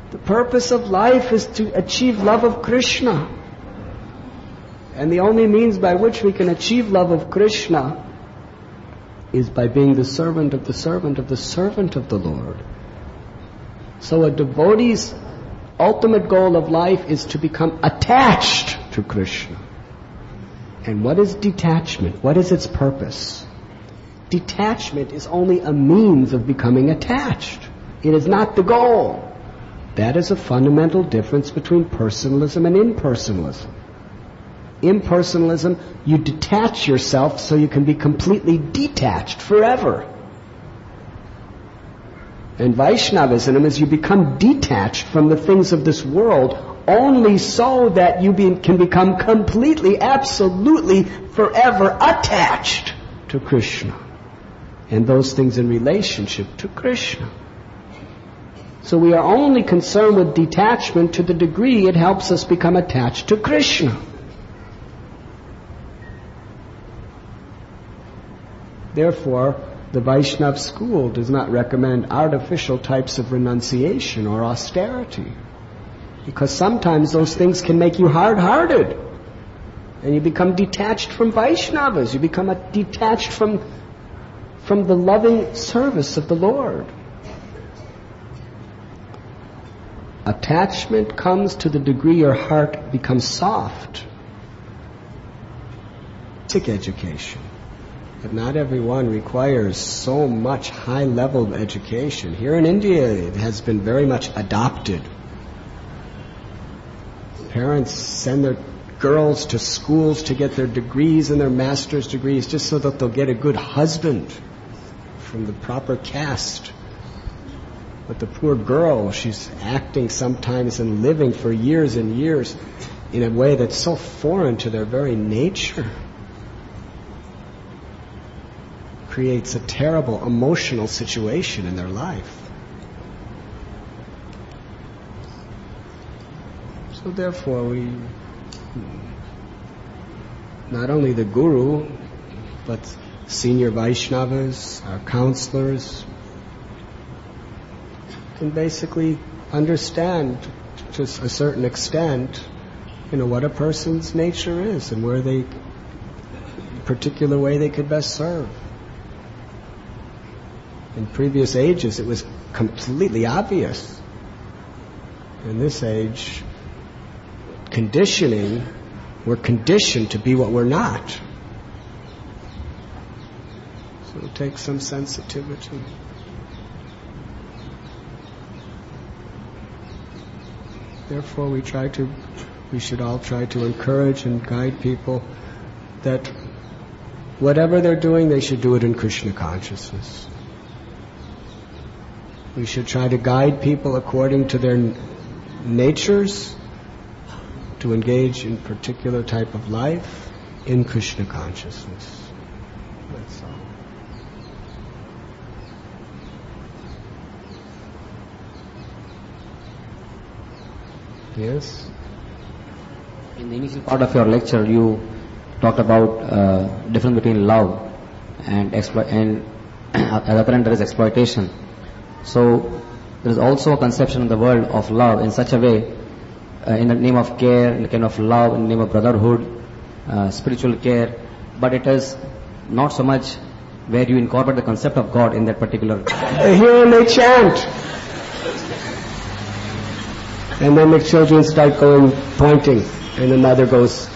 [SPEAKER 1] The purpose of life is to achieve love of Krishna. And the only means by which we can achieve love of Krishna is by being the servant of the servant of the servant of the Lord. So a devotee's ultimate goal of life is to become attached to Krishna. And what is detachment? What is its purpose? Detachment is only a means of becoming attached. It is not the goal. That is a fundamental difference between personalism and impersonalism. Impersonalism, you detach yourself so you can be completely detached forever. And Vaishnavism is you become detached from the things of this world only so that you can become completely, absolutely, forever attached to Krishna. And those things in relationship to Krishna. So we are only concerned with detachment to the degree it helps us become attached to Krishna. Therefore, the Vaishnava school does not recommend artificial types of renunciation or austerity. Because sometimes those things can make you hard-hearted. And you become detached from Vaishnavas. You become detached from the loving service of the Lord. Attachment comes to the degree your heart becomes soft. Basic education. But not everyone requires so much high level of education. Here in India, it has been very much adopted. Parents send their girls to schools to get their degrees and their master's degrees just so that they'll get a good husband from the proper caste. But the poor girl, she's acting sometimes and living for years and years in a way that's so foreign to their very nature. Creates a terrible emotional situation in their life. So therefore we, not only the Guru, but senior Vaishnavas, our counselors, can basically understand to a certain extent, what a person's nature is and where the particular way they could best serve. In previous ages, it was completely obvious. In this age, conditioning, we're conditioned to be what we're not. So it takes some sensitivity. Therefore, we should all try to encourage and guide people that whatever they're doing, they should do it in Krishna consciousness. We should try to guide people according to their natures to engage in particular type of life in Krishna consciousness. That's all. Yes?
[SPEAKER 4] In the initial part of your lecture, you talked about difference between love and at the other end there is exploitation. So there is also a conception in the world of love in such a way, in the name of care, in the name of love, in the name of brotherhood, spiritual care, but it is not so much where you incorporate the concept of God in that particular.
[SPEAKER 1] They hear and they chant. And then the children start going, pointing, and the mother goes,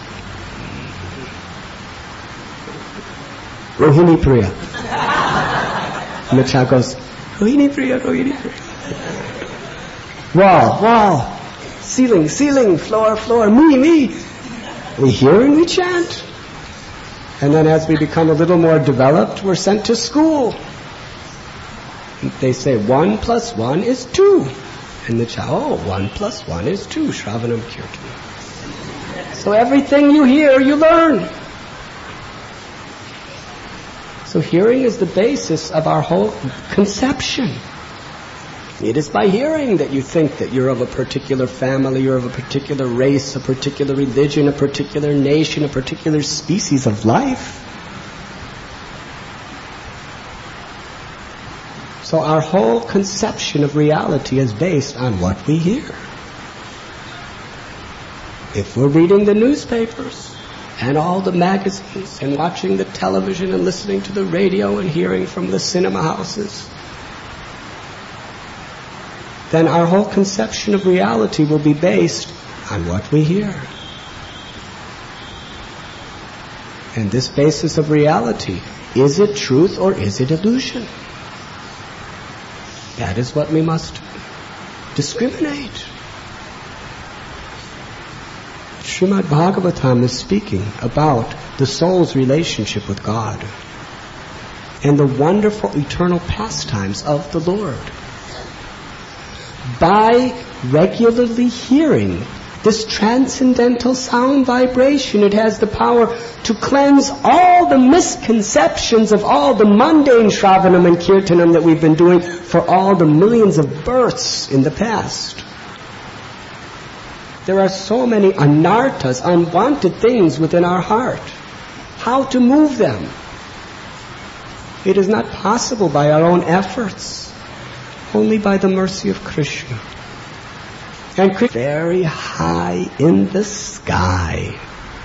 [SPEAKER 1] Rohini Priya. And the child goes, Rohini Priya, Rohini Priya. Wall, ceiling, floor, me. We hear and we chant. And then as we become a little more developed, we're sent to school. They say 1 + 1 is 2. And the child, 1 + 1 is 2, Shravanam Kirtanam. So everything you hear, you learn. So hearing is the basis of our whole conception. It is by hearing that you think that you're of a particular family, you're of a particular race, a particular religion, a particular nation, a particular species of life. So our whole conception of reality is based on what we hear. If we're reading the newspapers and all the magazines and watching the television and listening to the radio and hearing from the cinema houses, then our whole conception of reality will be based on what we hear. And this basis of reality, is it truth or is it illusion? That is what we must discriminate. Srimad Bhagavatam is speaking about the soul's relationship with God and the wonderful eternal pastimes of the Lord. By regularly hearing this transcendental sound vibration, it has the power to cleanse all the misconceptions of all the mundane Shravanam and Kirtanam that we've been doing for all the millions of births in the past. There are so many anarthas, unwanted things within our heart. How to move them? It is not possible by our own efforts, only by the mercy of Krishna. And Krishna very high in the sky.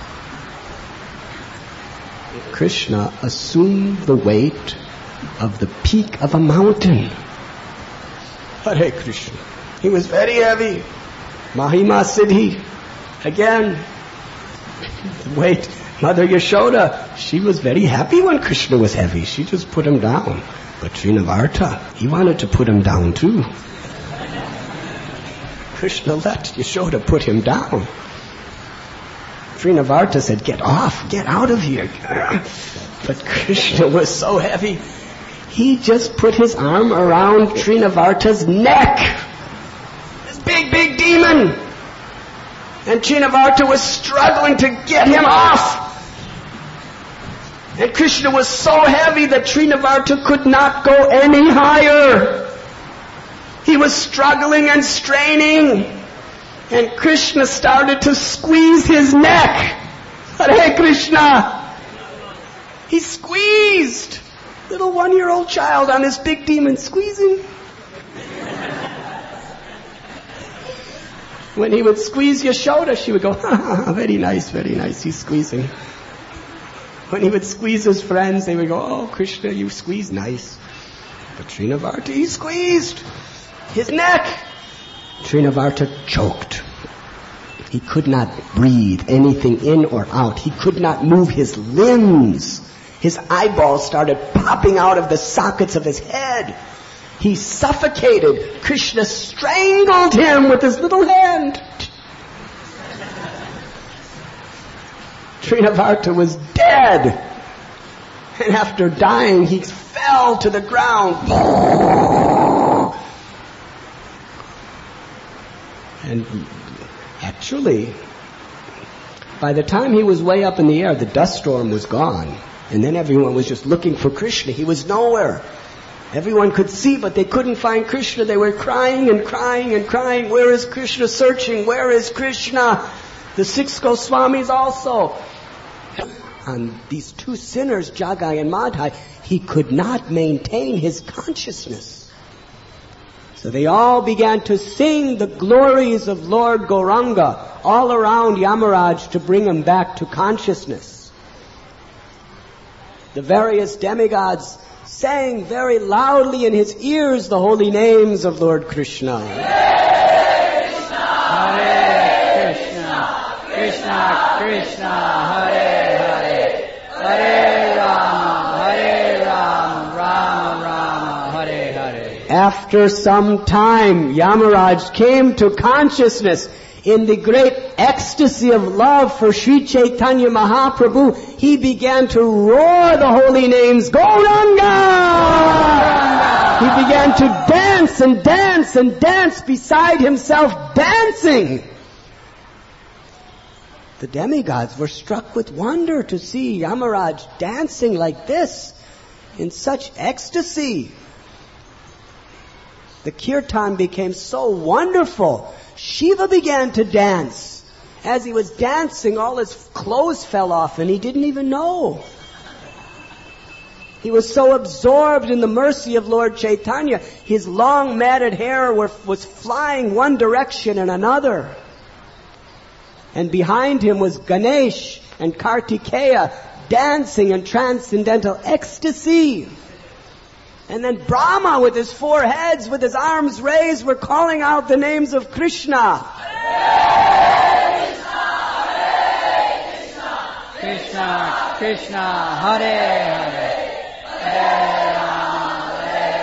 [SPEAKER 1] Krishna assumed the weight of the peak of a mountain. Hare Krishna. He was very heavy. Mahima Siddhi. Again, wait, Mother Yashoda, she was very happy when Krishna was heavy. She just put him down. But Srinavarta, he wanted to put him down too. Krishna let Yashoda put him down. Srinavarta said, get off, get out of here. But Krishna was so heavy, he just put his arm around Srinavarta's neck. This big demon. And Srinavarta was struggling to get him off. And Krishna was so heavy that Srinavarta could not go any higher. He was struggling and straining. And Krishna started to squeeze his neck. Hare Krishna. He squeezed. Little 1-year-old child on this big demon squeezing. When he would squeeze Yashoda, she would go, very nice, he's squeezing. When he would squeeze his friends, they would go, oh, Krishna, you squeeze nice. But Srinavarta, he squeezed his neck. Srinavarta choked. He could not breathe anything in or out. He could not move his limbs. His eyeballs started popping out of the sockets of his head. He suffocated. Krishna strangled him with his little hand. Srinavarta was dead. And after dying, he fell to the ground. And actually, by the time he was way up in the air, the dust storm was gone. And then everyone was just looking for Krishna. He was nowhere. Everyone could see, but they couldn't find Krishna. They were crying and crying and crying. Where is Krishna? Searching. Where is Krishna? The 6 Goswamis also. On these 2 sinners, Jagai and Madhai, he could not maintain his consciousness. So they all began to sing the glories of Lord Gauranga all around Yamaraj to bring him back to consciousness. The various demigods sang very loudly in his ears the holy names of Lord Krishna.
[SPEAKER 2] Hare Krishna, Hare Krishna, Krishna Krishna, Hare Hare, Hare Rama, Rama Rama, Hare Hare.
[SPEAKER 1] After some time, Yamaraj came to consciousness. In the great ecstasy of love for Sri Chaitanya Mahaprabhu, he began to roar the holy names, Gauranga! He began to dance and dance and dance beside himself, dancing. The demigods were struck with wonder to see Yamaraj dancing like this, in such ecstasy. The kirtan became so wonderful. Shiva began to dance. As he was dancing, all his clothes fell off and he didn't even know. He was so absorbed in the mercy of Lord Chaitanya, his long matted hair was flying one direction and another. And behind him was Ganesh and Kartikeya dancing in transcendental ecstasy. And then Brahma with his four heads, with his arms raised, were calling out the names of Krishna.
[SPEAKER 2] Krishna, Krishna, Hare Hare, Hare Rama,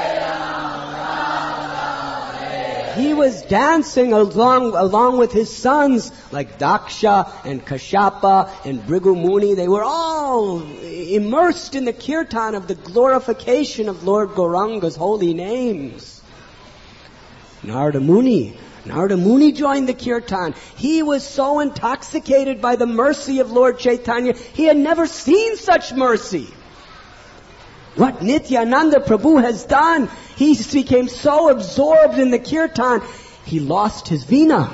[SPEAKER 2] Rama, Hare.
[SPEAKER 1] He was dancing along with his sons like Daksha and Kashyapa and Bhrigu Muni. They were all immersed in the kirtan of the glorification of Lord Gauranga's holy names. Narada Muni joined the kirtan. He was so intoxicated by the mercy of Lord Chaitanya, he had never seen such mercy. What Nityananda Prabhu has done, he became so absorbed in the kirtan, he lost his veena.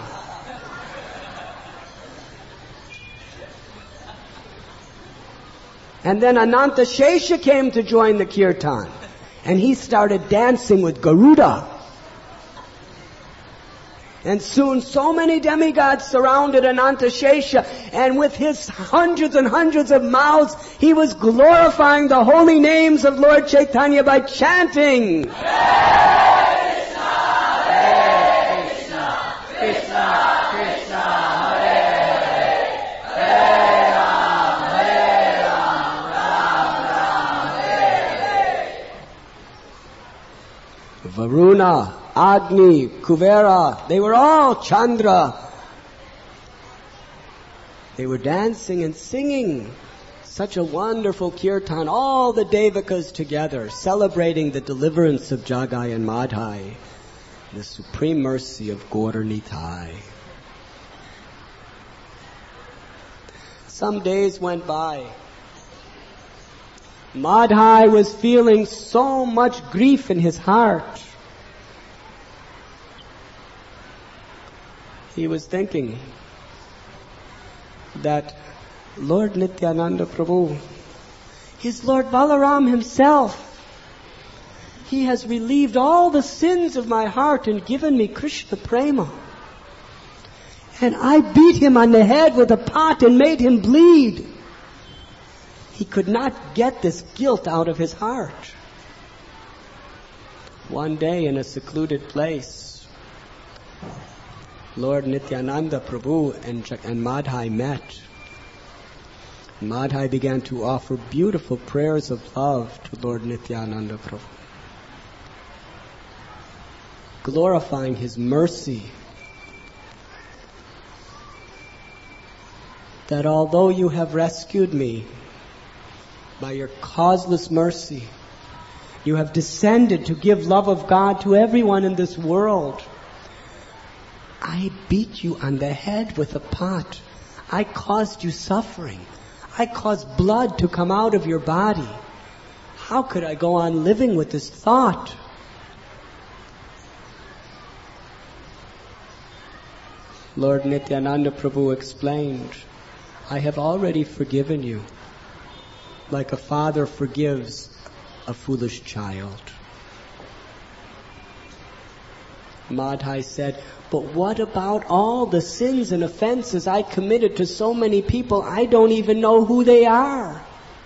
[SPEAKER 1] And then Ananta Shesha came to join the kirtan, and he started dancing with Garuda. And soon so many demigods surrounded Ananta Shesha, and with his hundreds and hundreds of mouths, he was glorifying the holy names of Lord Chaitanya by chanting.
[SPEAKER 2] Hare Krishna, Hare Krishna, Krishna Krishna, Hare Hare, Hare Ram, Ram Hare.
[SPEAKER 1] Varuna, Agni, Kuvera, they were all Chandra. They were dancing and singing such a wonderful kirtan, all the Devakas together, celebrating the deliverance of Jagai and Madhai, the supreme mercy of Gaur Nitai. Some days went by. Madhai was feeling so much grief in his heart. He was thinking that Lord Nityananda Prabhu, his Lord Balaram himself, he has relieved all the sins of my heart and given me Krishna Prema. And I beat him on the head with a pot and made him bleed. He could not get this guilt out of his heart. One day in a secluded place, Lord Nityananda Prabhu and Madhai met. Madhai began to offer beautiful prayers of love to Lord Nityananda Prabhu, glorifying his mercy, that although you have rescued me by your causeless mercy, you have descended to give love of God to everyone in this world. I beat you on the head with a pot. I caused you suffering. I caused blood to come out of your body. How could I go on living with this thought? Lord Nityananda Prabhu explained, I have already forgiven you, like a father forgives a foolish child. Madhai said, but what about all the sins and offenses I committed to so many people? I don't even know who they are.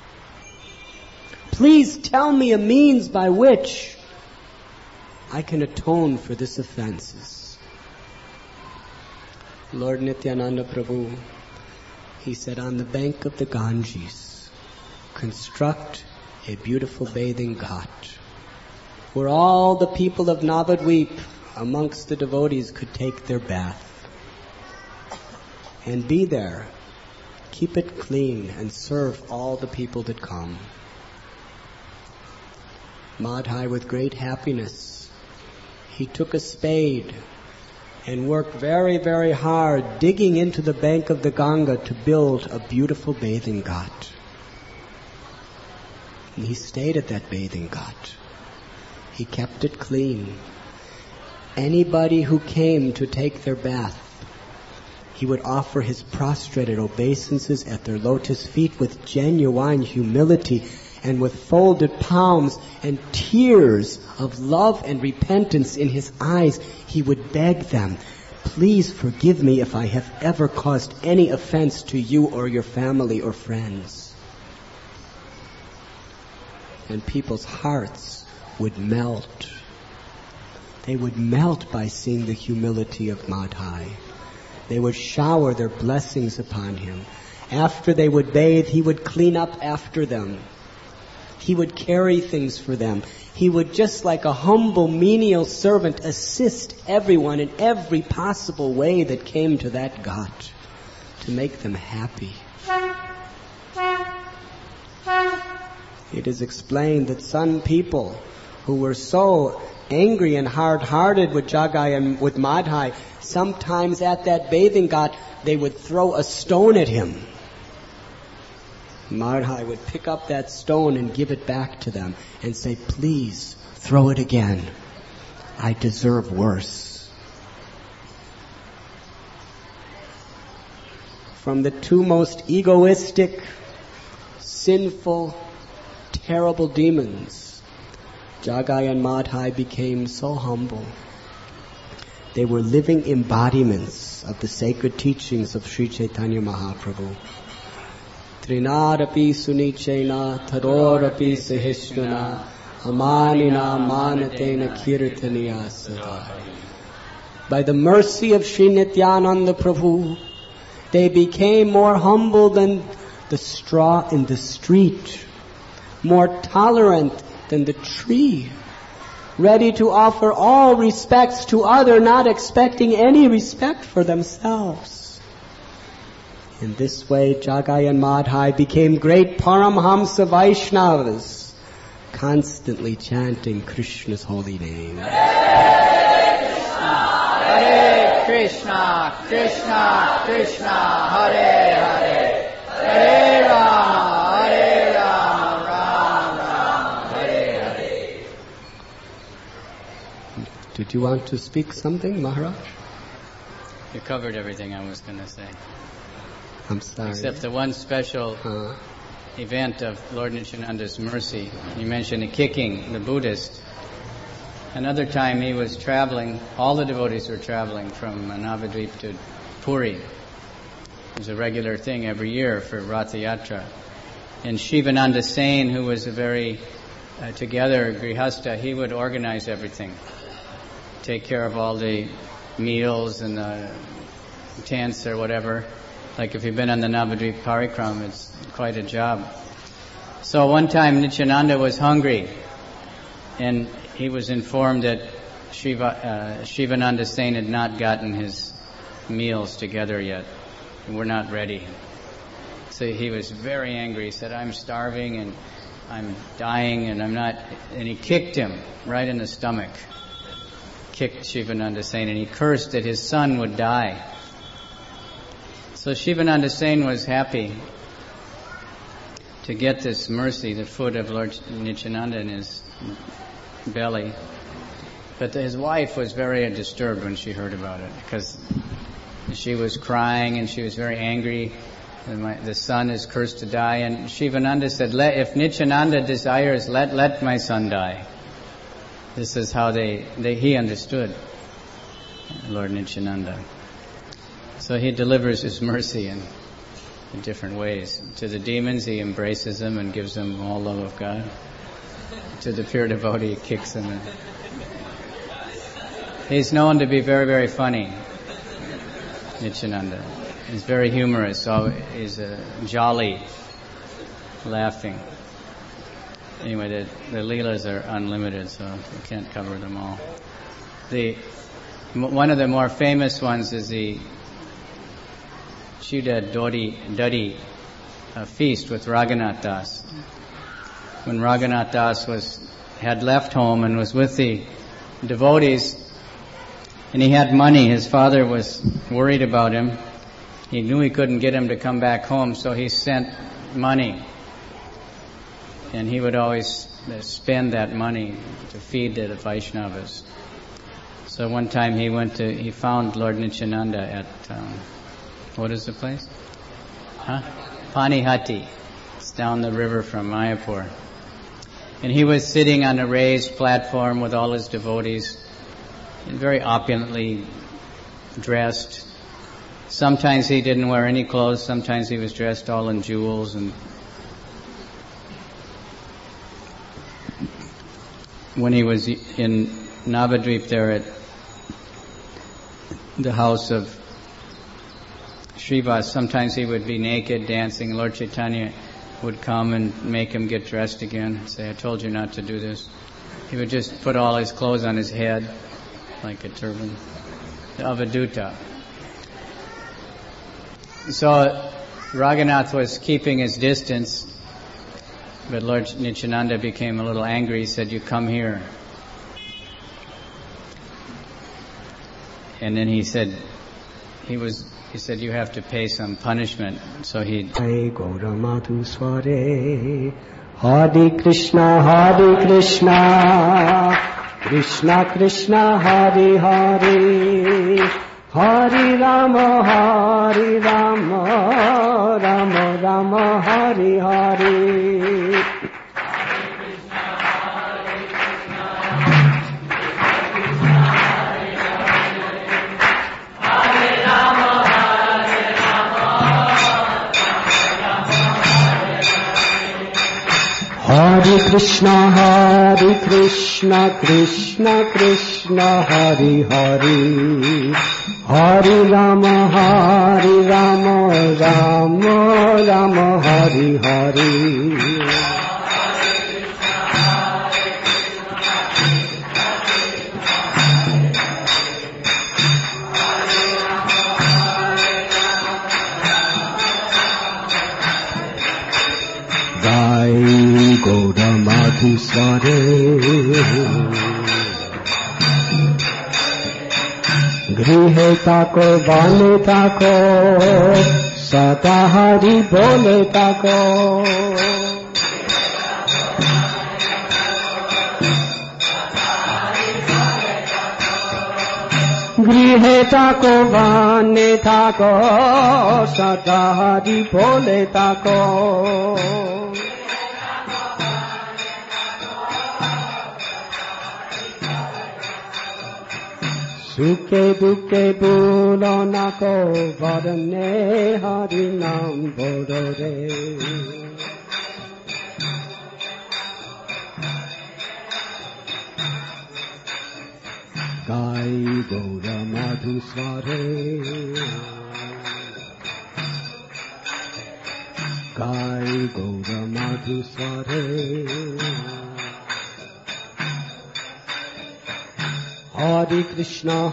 [SPEAKER 1] Please tell me a means by which I can atone for these offenses. Lord Nityananda Prabhu, he said, on the bank of the Ganges, construct a beautiful bathing ghat where all the people of Navadvip amongst the devotees could take their bath. And be there, keep it clean, and serve all the people that come. Madhai, with great happiness, he took a spade and worked very, very hard, digging into the bank of the Ganga to build a beautiful bathing ghat. And he stayed at that bathing ghat. He kept it clean. Anybody who came to take their bath, he would offer his prostrated obeisances at their lotus feet with genuine humility and with folded palms and tears of love and repentance in his eyes, he would beg them, "Please forgive me if I have ever caused any offense to you or your family or friends." And people's hearts would melt. They would melt by seeing the humility of Madhai. They would shower their blessings upon him. After they would bathe, he would clean up after them. He would carry things for them. He would, just like a humble, menial servant, assist everyone in every possible way that came to that ghat to make them happy. It is explained that some people who were so angry and hard-hearted with Jagai and with Madhai, sometimes at that bathing ghat, they would throw a stone at him. Madhai would pick up that stone and give it back to them and say, "Please, throw it again. I deserve worse." From the two most egoistic, sinful, terrible demons, Jagai and Madhai became so humble. They were living embodiments of the sacred teachings of Sri Chaitanya Mahaprabhu. Trinarapi sunichena tarorapi sahishnana amanina manatena kirtaniya sada. By the mercy of Sri Nityananda Prabhu, they became more humble than the straw in the street, more tolerant than the tree, ready to offer all respects to others, not expecting any respect for themselves. In this way, Jagai and Madhai became great Paramhamsa Vaishnavas, constantly chanting Krishna's holy name.
[SPEAKER 5] Hare Krishna, Krishna Krishna, Hare Hare, Hare Rama, Rama Rama, Hare Hare.
[SPEAKER 1] Did you want to speak something, Maharaj?
[SPEAKER 5] You covered everything I was going to say.
[SPEAKER 1] I'm sorry.
[SPEAKER 5] Except the one special event of Lord Nityananda's mercy. You mentioned the kicking, the Buddhist. Another time he was traveling, all the devotees were traveling from Navadvip to Puri. It was a regular thing every year for Ratha Yatra. And Shivananda Sain, who was a very together Grihastha, he would organize everything. Take care of all the meals and the tents or whatever. Like if you've been on the Navadvip Parikram, it's quite a job. So one time Nityananda was hungry, and he was informed that Shivananda Sain had not gotten his meals together yet. We're not ready. So he was very angry. He said, "I'm starving and I'm dying and I'm not..." And he kicked him right in the stomach. Kicked Shivananda Sain, and he cursed that his son would die. So Shivananda Sain was happy to get this mercy, the foot of Lord Nityananda in his belly. But his wife was very disturbed when she heard about it, because she was crying and she was very angry. The son is cursed to die. And Shivananda said, "If Nityananda desires, let my son die." This is how he understood Lord Nityananda. So he delivers his mercy in different ways. To the demons, he embraces them and gives them all love of God. To the pure devotee, he kicks them. He's known to be very, very funny, Nityananda. He's very humorous, so he's jolly, laughing. Anyway, the Leelas are unlimited, so we can't cover them all. One of the more famous ones is the Chuda Dodi feast with Raghunath Das. When Raghunath Das had left home and was with the devotees, and he had money, his father was worried about him. He knew he couldn't get him to come back home, so he sent money. And he would always spend that money to feed the Vaishnavas. So one time he found Lord Nityananda at, what is the place? Panihati. It's down the river from Mayapur. And he was sitting on a raised platform with all his devotees, and very opulently dressed. Sometimes he didn't wear any clothes, sometimes he was dressed all in jewels. And when he was in Navadvip there at the house of Srivas, sometimes he would be naked dancing. Lord Chaitanya would come and make him get dressed again and say, I told you not to do this. He would just put all his clothes on his head like a turban. The Avaduta. So Raghunath was keeping his distance, but Lord Nityananda became a little angry. He said, you come here. And then he said, you have to pay some punishment. So he...
[SPEAKER 1] Hare Krishna, Krishna Krishna, Hare Hare, Hare Rama, Rama Rama, Hare Hare. Hare Krishna, Krishna Krishna, Hare Hare, Hare Rama, Rama Rama, Hare Hare. Gaura Madhusware, Grihe tako, Vane tako, Sada Hari Bole tako. Grihe tako, Vane tako, Sada Hari Bole tako. Sukhe dukhe bolo nako, varane Hari naam bolo re. Gai Gaura Madhusware, Gai Gaura Madhusware. Hare Krishna,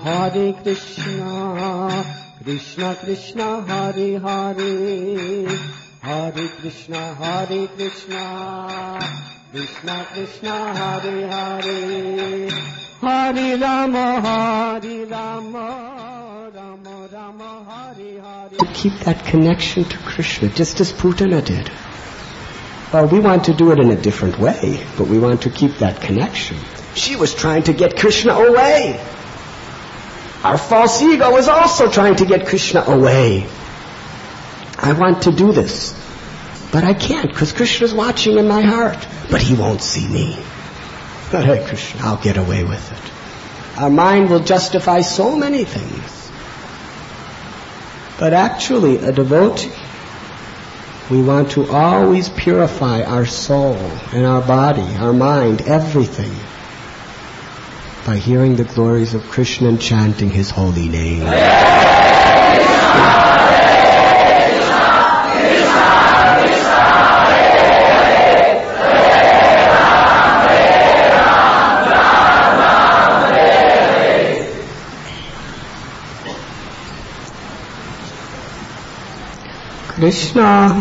[SPEAKER 1] Krishna Krishna, Hare Hare, Hare Krishna, Krishna Krishna, Hare Hare, Hare Rama, Rama Rama, Hare Hare. To keep that connection to Krishna, just as Putana did. Well, we want to do it in a different way, but we want to keep that connection. She was trying to get Krishna away. Our false ego is also trying to get Krishna away. I want to do this, but I can't because Krishna's watching in my heart, but he won't see me. Hare Krishna, I'll get away with it. Our mind will justify so many things. But actually, a devotee, we want to always purify our soul and our body, our mind, everything, by hearing the glories of Krishna and chanting His holy name. Krishna,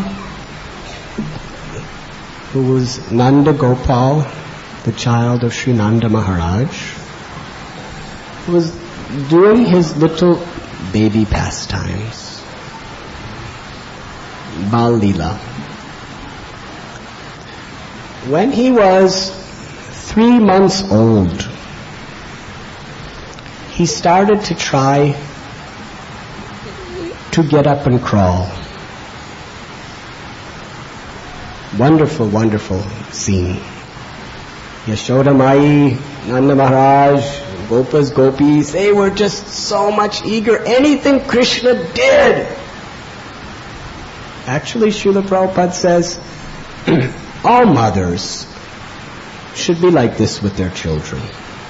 [SPEAKER 1] who was Nanda Gopal, the child of Sri Nanda Maharaj, was doing his little baby pastimes, Bal Leela. When he was 3 months old, he started to try to get up and crawl. Wonderful, wonderful scene. Yashoda Mai, Nanda Maharaj, Gopas, Gopis, they were just so much eager. Anything Krishna did. Actually, Srila Prabhupada says, all mothers should be like this with their children.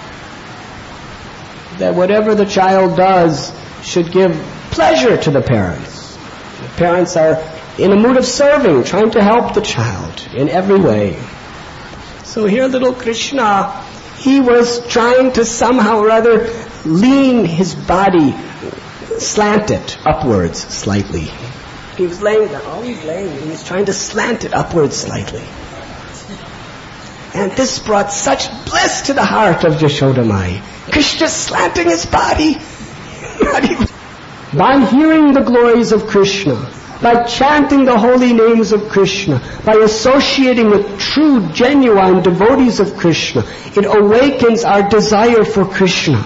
[SPEAKER 1] That whatever the child does should give pleasure to the parents. The parents are in a mood of serving, trying to help the child in every way. So here little Krishna, he was trying to somehow or other lean his body, slant it upwards slightly. He was laying there, always laying, he was trying to slant it upwards slightly. And this brought such bliss to the heart of Yashoda Mai. Krishna slanting his body. By hearing the glories of Krishna, by chanting the holy names of Krishna, by associating with true, genuine devotees of Krishna, it awakens our desire for Krishna.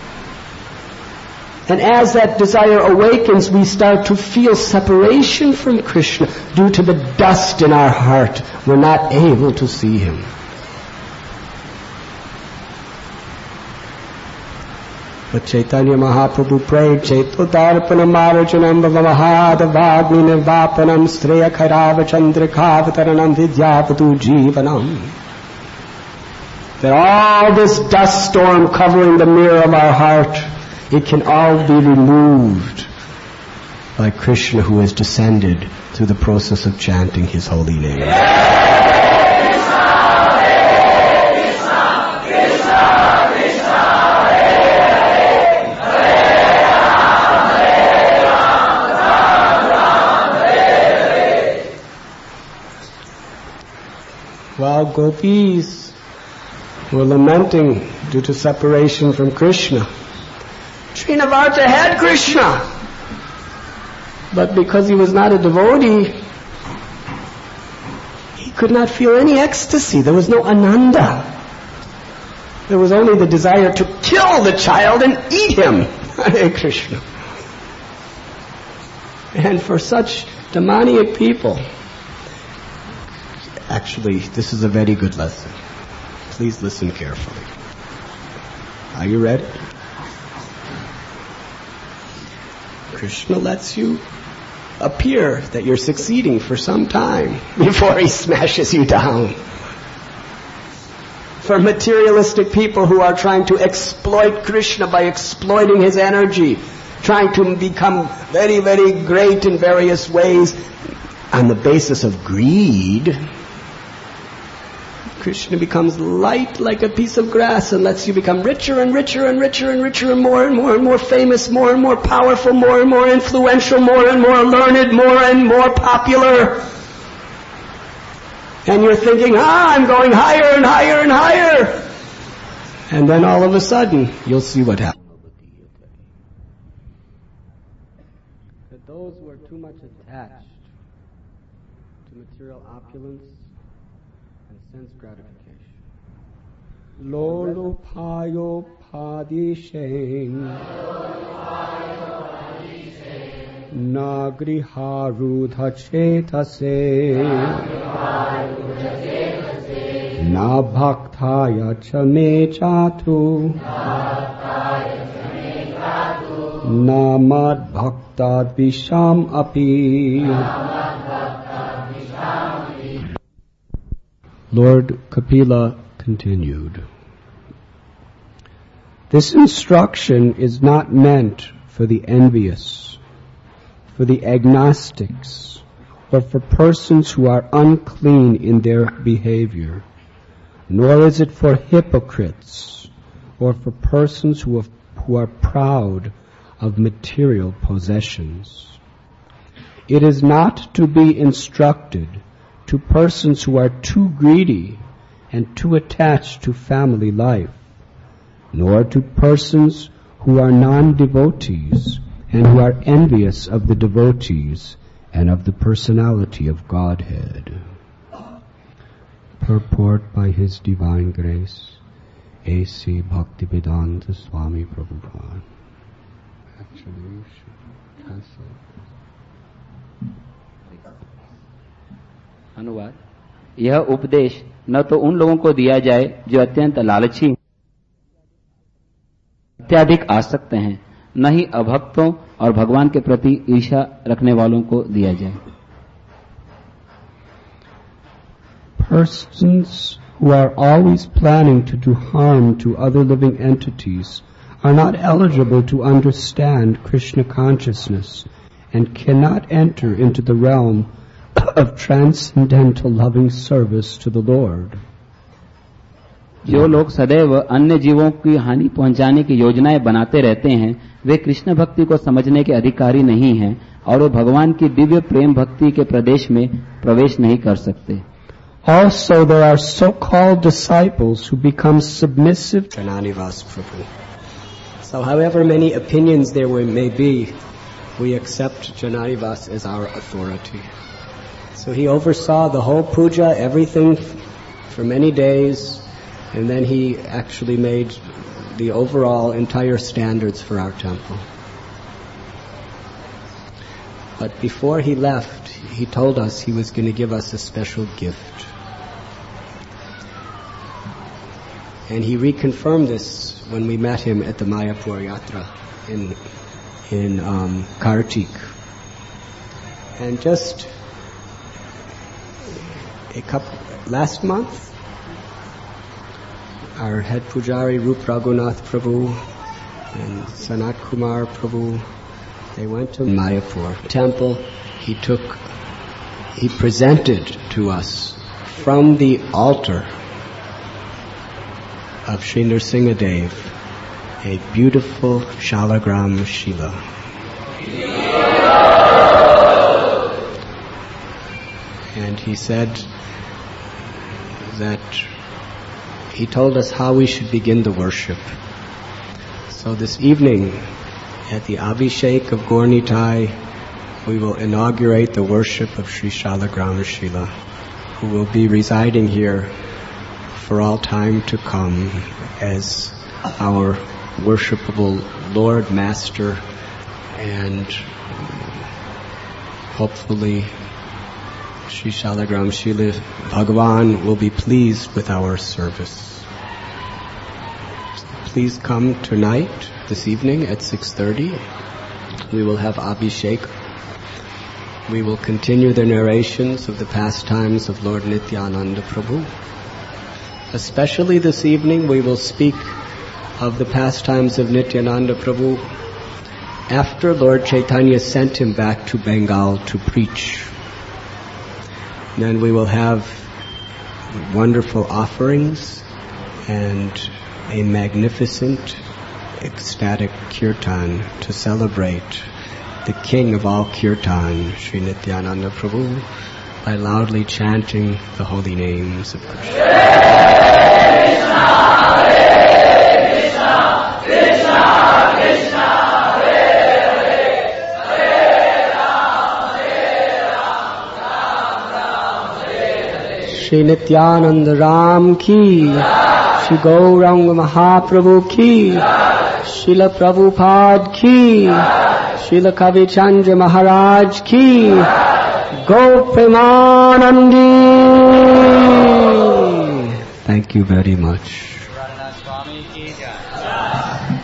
[SPEAKER 1] And as that desire awakens, we start to feel separation from Krishna due to the dust in our heart. We're not able to see Him. But Chaitanya Mahaprabhu prayed, Chaitodarpanam Marajanam Bhavamahadavagni Nivapanam Streya Khairava Chandrakavataranam Vidyapatu Jivanam. That all this dust storm covering the mirror of our heart, it can all be removed by Krishna who has descended through the process of chanting His holy name. While gopis were lamenting due to separation from Krishna, Srinavarta had Krishna. But because he was not a devotee, he could not feel any ecstasy. There was no ananda. There was only the desire to kill the child and eat him. Hare Krishna. And for such demoniac people, actually, this is a very good lesson. Please listen carefully. Are you ready? Krishna lets you appear that you're succeeding for some time before He smashes you down. For materialistic people who are trying to exploit Krishna by exploiting His energy, trying to become very, very great in various ways on the basis of greed, Krishna becomes light like a piece of grass and lets you become richer and richer and richer and richer and more famous, more and more powerful, more and more influential, more and more learned, more and more popular. And you're thinking, I'm going higher and higher and higher. And then all of a sudden, you'll see what happens. That those who are too much attached to material opulence and sense gratification. Lolo payo padishen nagriharudha chetase na bhaktaya cha me chatu na mad bhaktad visham api. Lord Kapila continued, this instruction is not meant for the envious, for the agnostics, or for persons who are unclean in their behavior, nor is it for hypocrites, or for persons who are proud of material possessions. It is not to be instructed to persons who are too greedy and too attached to family life, nor to persons who are non-devotees and who are envious of the devotees and of the personality of Godhead. Purport by His Divine Grace, A.C. Bhaktivedanta Swami Prabhupada. Actually, you should translate.
[SPEAKER 2] अनुवाद यह उपदेश न तो उन लोगों को दिया जाए जो अत्यंत लालची, अत्यधिक आसक्त हैं, न ही अभक्तों और भगवान के प्रति ईर्ष्या रखने वालों को दिया जाए।
[SPEAKER 1] Persons who are always planning to do harm to other living entities are not eligible to understand Krishna consciousness and cannot enter into the realm of transcendental loving service to the Lord.
[SPEAKER 2] जो लोग सदैव अन्य जीवों की हानि पहुंचाने की योजनाएं बनाते रहते हैं, वे कृष्ण भक्ति को समझने के अधिकारी नहीं हैं और वे भगवान की दिव्य प्रेम भक्ति के प्रदेश में प्रवेश नहीं कर सकते।
[SPEAKER 1] Also, there are so-called disciples who become submissive to Jananivas Prabhu. So, however many opinions there may be, we accept Jananivas as our authority. So he oversaw the whole puja, everything for many days, and then he actually made the overall entire standards for our temple. But before he left, he told us he was going to give us a special gift. And he reconfirmed this when we met him at the Mayapur Yatra in Kartik. And just last month, our head pujari Rup Raghunath Prabhu and Sanat Kumar Prabhu, they went to Mayapur temple. He presented to us from the altar of Sri Nrsingadev a beautiful Shalagram Shila. And he said that he told us how we should begin the worship. So this evening at the Abhishek of Gaur-Nitai, we will inaugurate the worship of Sri Shalagram Shila, who will be residing here for all time to come as our worshipable Lord Master, and hopefully Sri Shalagram Shila Bhagavan will be pleased with our service. Please come tonight, this evening at 6:30. We will have Abhishek. We will continue the narrations of the pastimes of Lord Nityananda Prabhu. Especially this evening, we will speak of the pastimes of Nityananda Prabhu after Lord Chaitanya sent him back to Bengal to preach. Then we will have wonderful offerings and a magnificent, ecstatic kirtan to celebrate the king of all kirtan, Sri Nityananda Prabhu, by loudly chanting the holy names of Krishna. Shri Nityananda Ram ki, Shri Gauranga Mahaprabhu ki, Srila Prabhupada ki, Srila Kavi Chandra Maharaj ki, Go Premanandi. Thank you very much.
[SPEAKER 5] Swami ki jai.